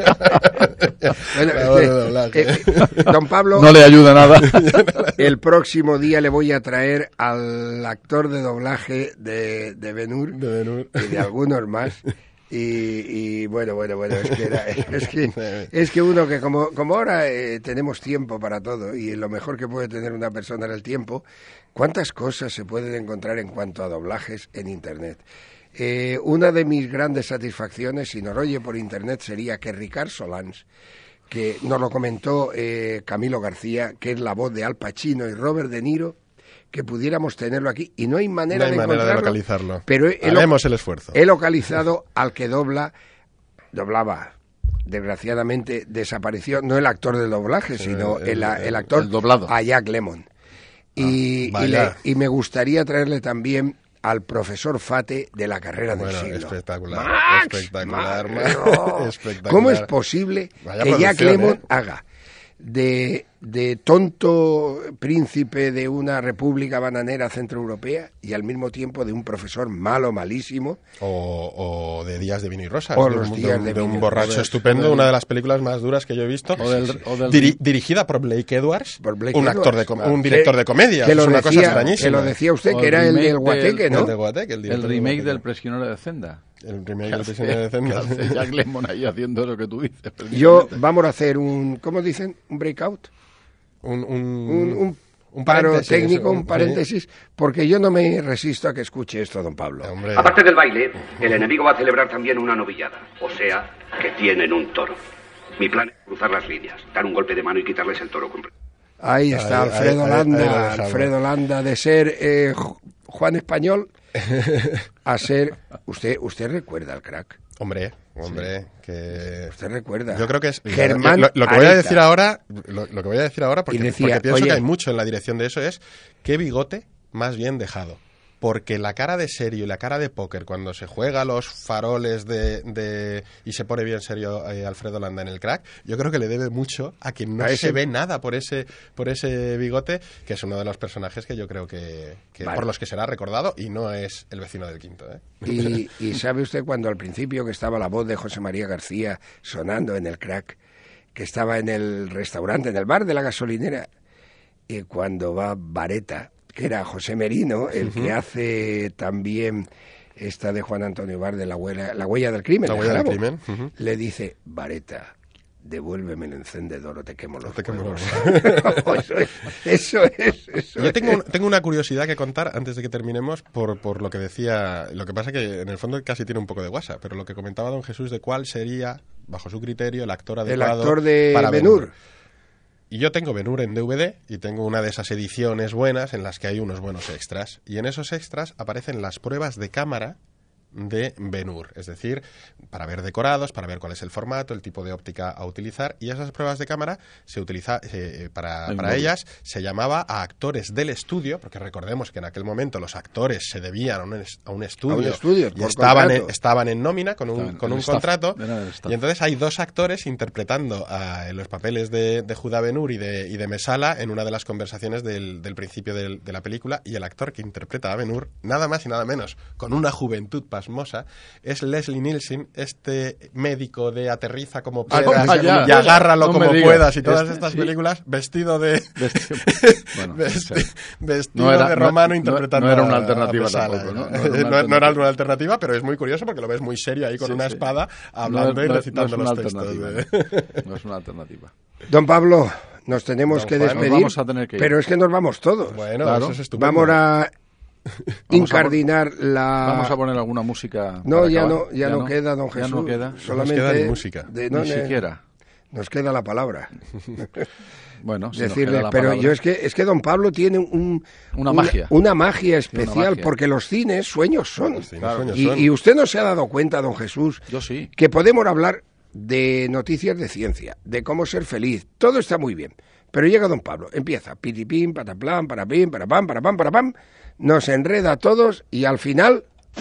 Don Pablo, no le ayuda nada. El próximo día le voy a traer al actor de doblaje de Ben-Hur y de algunos más. Y bueno, es que uno que como ahora tenemos tiempo para todo y lo mejor que puede tener una persona era el tiempo, ¿cuántas cosas se pueden encontrar en cuanto a doblajes en Internet? Una de mis grandes satisfacciones, si nos oye por Internet, sería que Ricard Solans, que nos lo comentó Camilo García, que es la voz de Al Pacino y Robert De Niro, que pudiéramos tenerlo aquí y no hay manera, de localizarlo. Pero haremos el esfuerzo. He localizado al que doblaba. Desgraciadamente desapareció, no el actor del doblaje, sino el actor el doblado. A Jack Lemmon. Y me gustaría traerle también al profesor Fate de La carrera del siglo. Espectacular. Espectacular. ¿Cómo es posible que Jack Lemmon haga de tonto príncipe de una república bananera centroeuropea y al mismo tiempo de un profesor malísimo? O de Días de Vino y Rosas, de un borracho estupendo, una de las películas más duras que yo he visto, dirigida por Blake Edwards, un director de comedia, es una cosa extrañísima. Que lo decía usted, que era el del Guateque, ¿no? El remake del Prisionero de Zenda. El remake del Prisionero de Zenda. Jack Lemmon ahí haciendo lo que tú dices. Vamos a hacer ¿cómo dicen? ¿Un breakout? Un paro técnico, un paréntesis, porque yo no me resisto a que escuche esto, don Pablo. Hombre. Aparte del baile, el enemigo va a celebrar también una novillada, o sea, que tienen un toro. Mi plan es cruzar las líneas, dar un golpe de mano y quitarles el toro completo. Ahí está Alfredo Landa, Alfredo Landa, de ser Juan Español a ser... ¿Usted recuerda al crack? Hombre, que... ¿Usted recuerda? Yo creo que es... Germán lo que voy a decir ahora, porque pienso oye, que hay mucho en la dirección de eso, es qué bigote más bien dejado. Porque la cara de serio y la cara de póker, cuando se juega los faroles y se pone bien serio Alfredo Landa en el crack, yo creo que le debe mucho a que no se ve nada por ese bigote, que es uno de los personajes que yo creo que vale, por los que será recordado, y no es el vecino del quinto, ¿eh? Y sabe usted cuando al principio que estaba la voz de José María García sonando en el crack, que estaba en el restaurante, en el bar de la gasolinera, y cuando va Vareta, que era José Merino, el que hace también esta de Juan Antonio Bar de La huella del crimen, le dice: Vareta, devuélveme el encendedor o te quemo los huevos. Eso es. Yo tengo una curiosidad que contar antes de que terminemos por lo que decía. Lo que pasa que en el fondo casi tiene un poco de guasa, pero lo que comentaba don Jesús de cuál sería, bajo su criterio, el actor adecuado. El actor de para Ben-Hur. Y yo tengo Ben-Hur en DVD y tengo una de esas ediciones buenas en las que hay unos buenos extras. Y en esos extras aparecen las pruebas de cámara de Ben-Hur, es decir, para ver decorados, para ver cuál es el formato, el tipo de óptica a utilizar, y esas pruebas de cámara se utiliza para ellas se llamaba a actores del estudio, porque recordemos que en aquel momento los actores se debían a un estudio y estaban en nómina con un contrato, y entonces hay dos actores interpretando los papeles de Judá Ben-Hur y de Mesala en una de las conversaciones del principio de la película, y el actor que interpreta a Ben-Hur, nada más y nada menos, con una juventud pasmosa, es Leslie Nielsen, este médico de aterriza como puedas y agárralo como puedas y todas estas películas, vestido de romano interpretando. No era una alternativa tampoco, ¿no? No era una alternativa, pero es muy curioso porque lo ves muy serio ahí con una espada hablando y recitando los textos. No es una alternativa. Don Pablo, nos tenemos que despedir, vamos a tener que ir. Pero es que nos vamos todos. Bueno, claro, eso es estupendo. Vamos a incardinar Vamos a poner alguna música. No, ya no queda, don Jesús. Ya no queda. Solamente nos queda ni música. Ni siquiera. Nos queda la palabra. Bueno, si decirle, pero palabra. Es que don Pablo tiene una magia especial, porque los cines sueños son. Y usted no se ha dado cuenta, don Jesús, yo sí, que podemos hablar de noticias de ciencia, de cómo ser feliz, todo está muy bien. Pero llega don Pablo, empieza pitipim, pataplam, parapim, parapam, parapam, parapam, nos enreda a todos y al final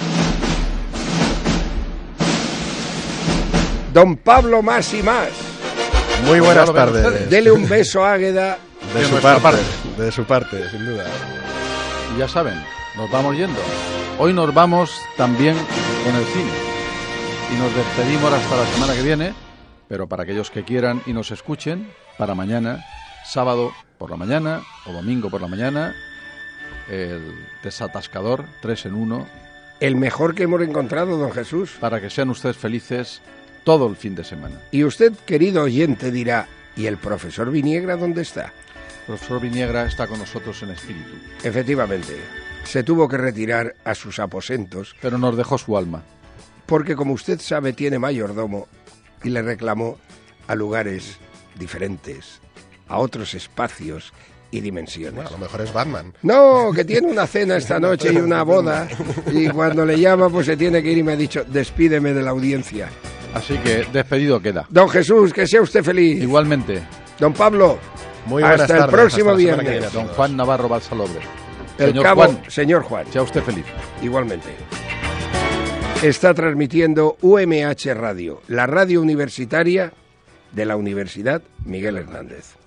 don Pablo más y más. Muy buenas tardes. Dele un beso a Águeda. De su parte, sin duda. Y ya saben, nos vamos yendo. Hoy nos vamos también con el cine. Y nos despedimos hasta la semana que viene, pero para aquellos que quieran y nos escuchen, para mañana, sábado por la mañana o domingo por la mañana, el Desatascador 3 en 1. El mejor que hemos encontrado, don Jesús. Para que sean ustedes felices todo el fin de semana. Y usted, querido oyente, dirá: ¿y el profesor Viniegra dónde está? El profesor Viniegra está con nosotros en espíritu. Efectivamente, se tuvo que retirar a sus aposentos. Pero nos dejó su alma. Porque, como usted sabe, tiene mayordomo y le reclamó a lugares diferentes, a otros espacios y dimensiones. Bueno, a lo mejor es Batman. No, que tiene una cena esta noche y una boda, y cuando le llama pues se tiene que ir y me ha dicho, despídeme de la audiencia. Así que despedido queda. Don Jesús, que sea usted feliz. Igualmente. Don Pablo, muy buenas hasta tardes, el próximo hasta viernes. Don Juan Navarro Balsalobre. Señor Juan. Sea usted feliz. Igualmente. Está transmitiendo UMH Radio, la radio universitaria de la Universidad Miguel Hernández.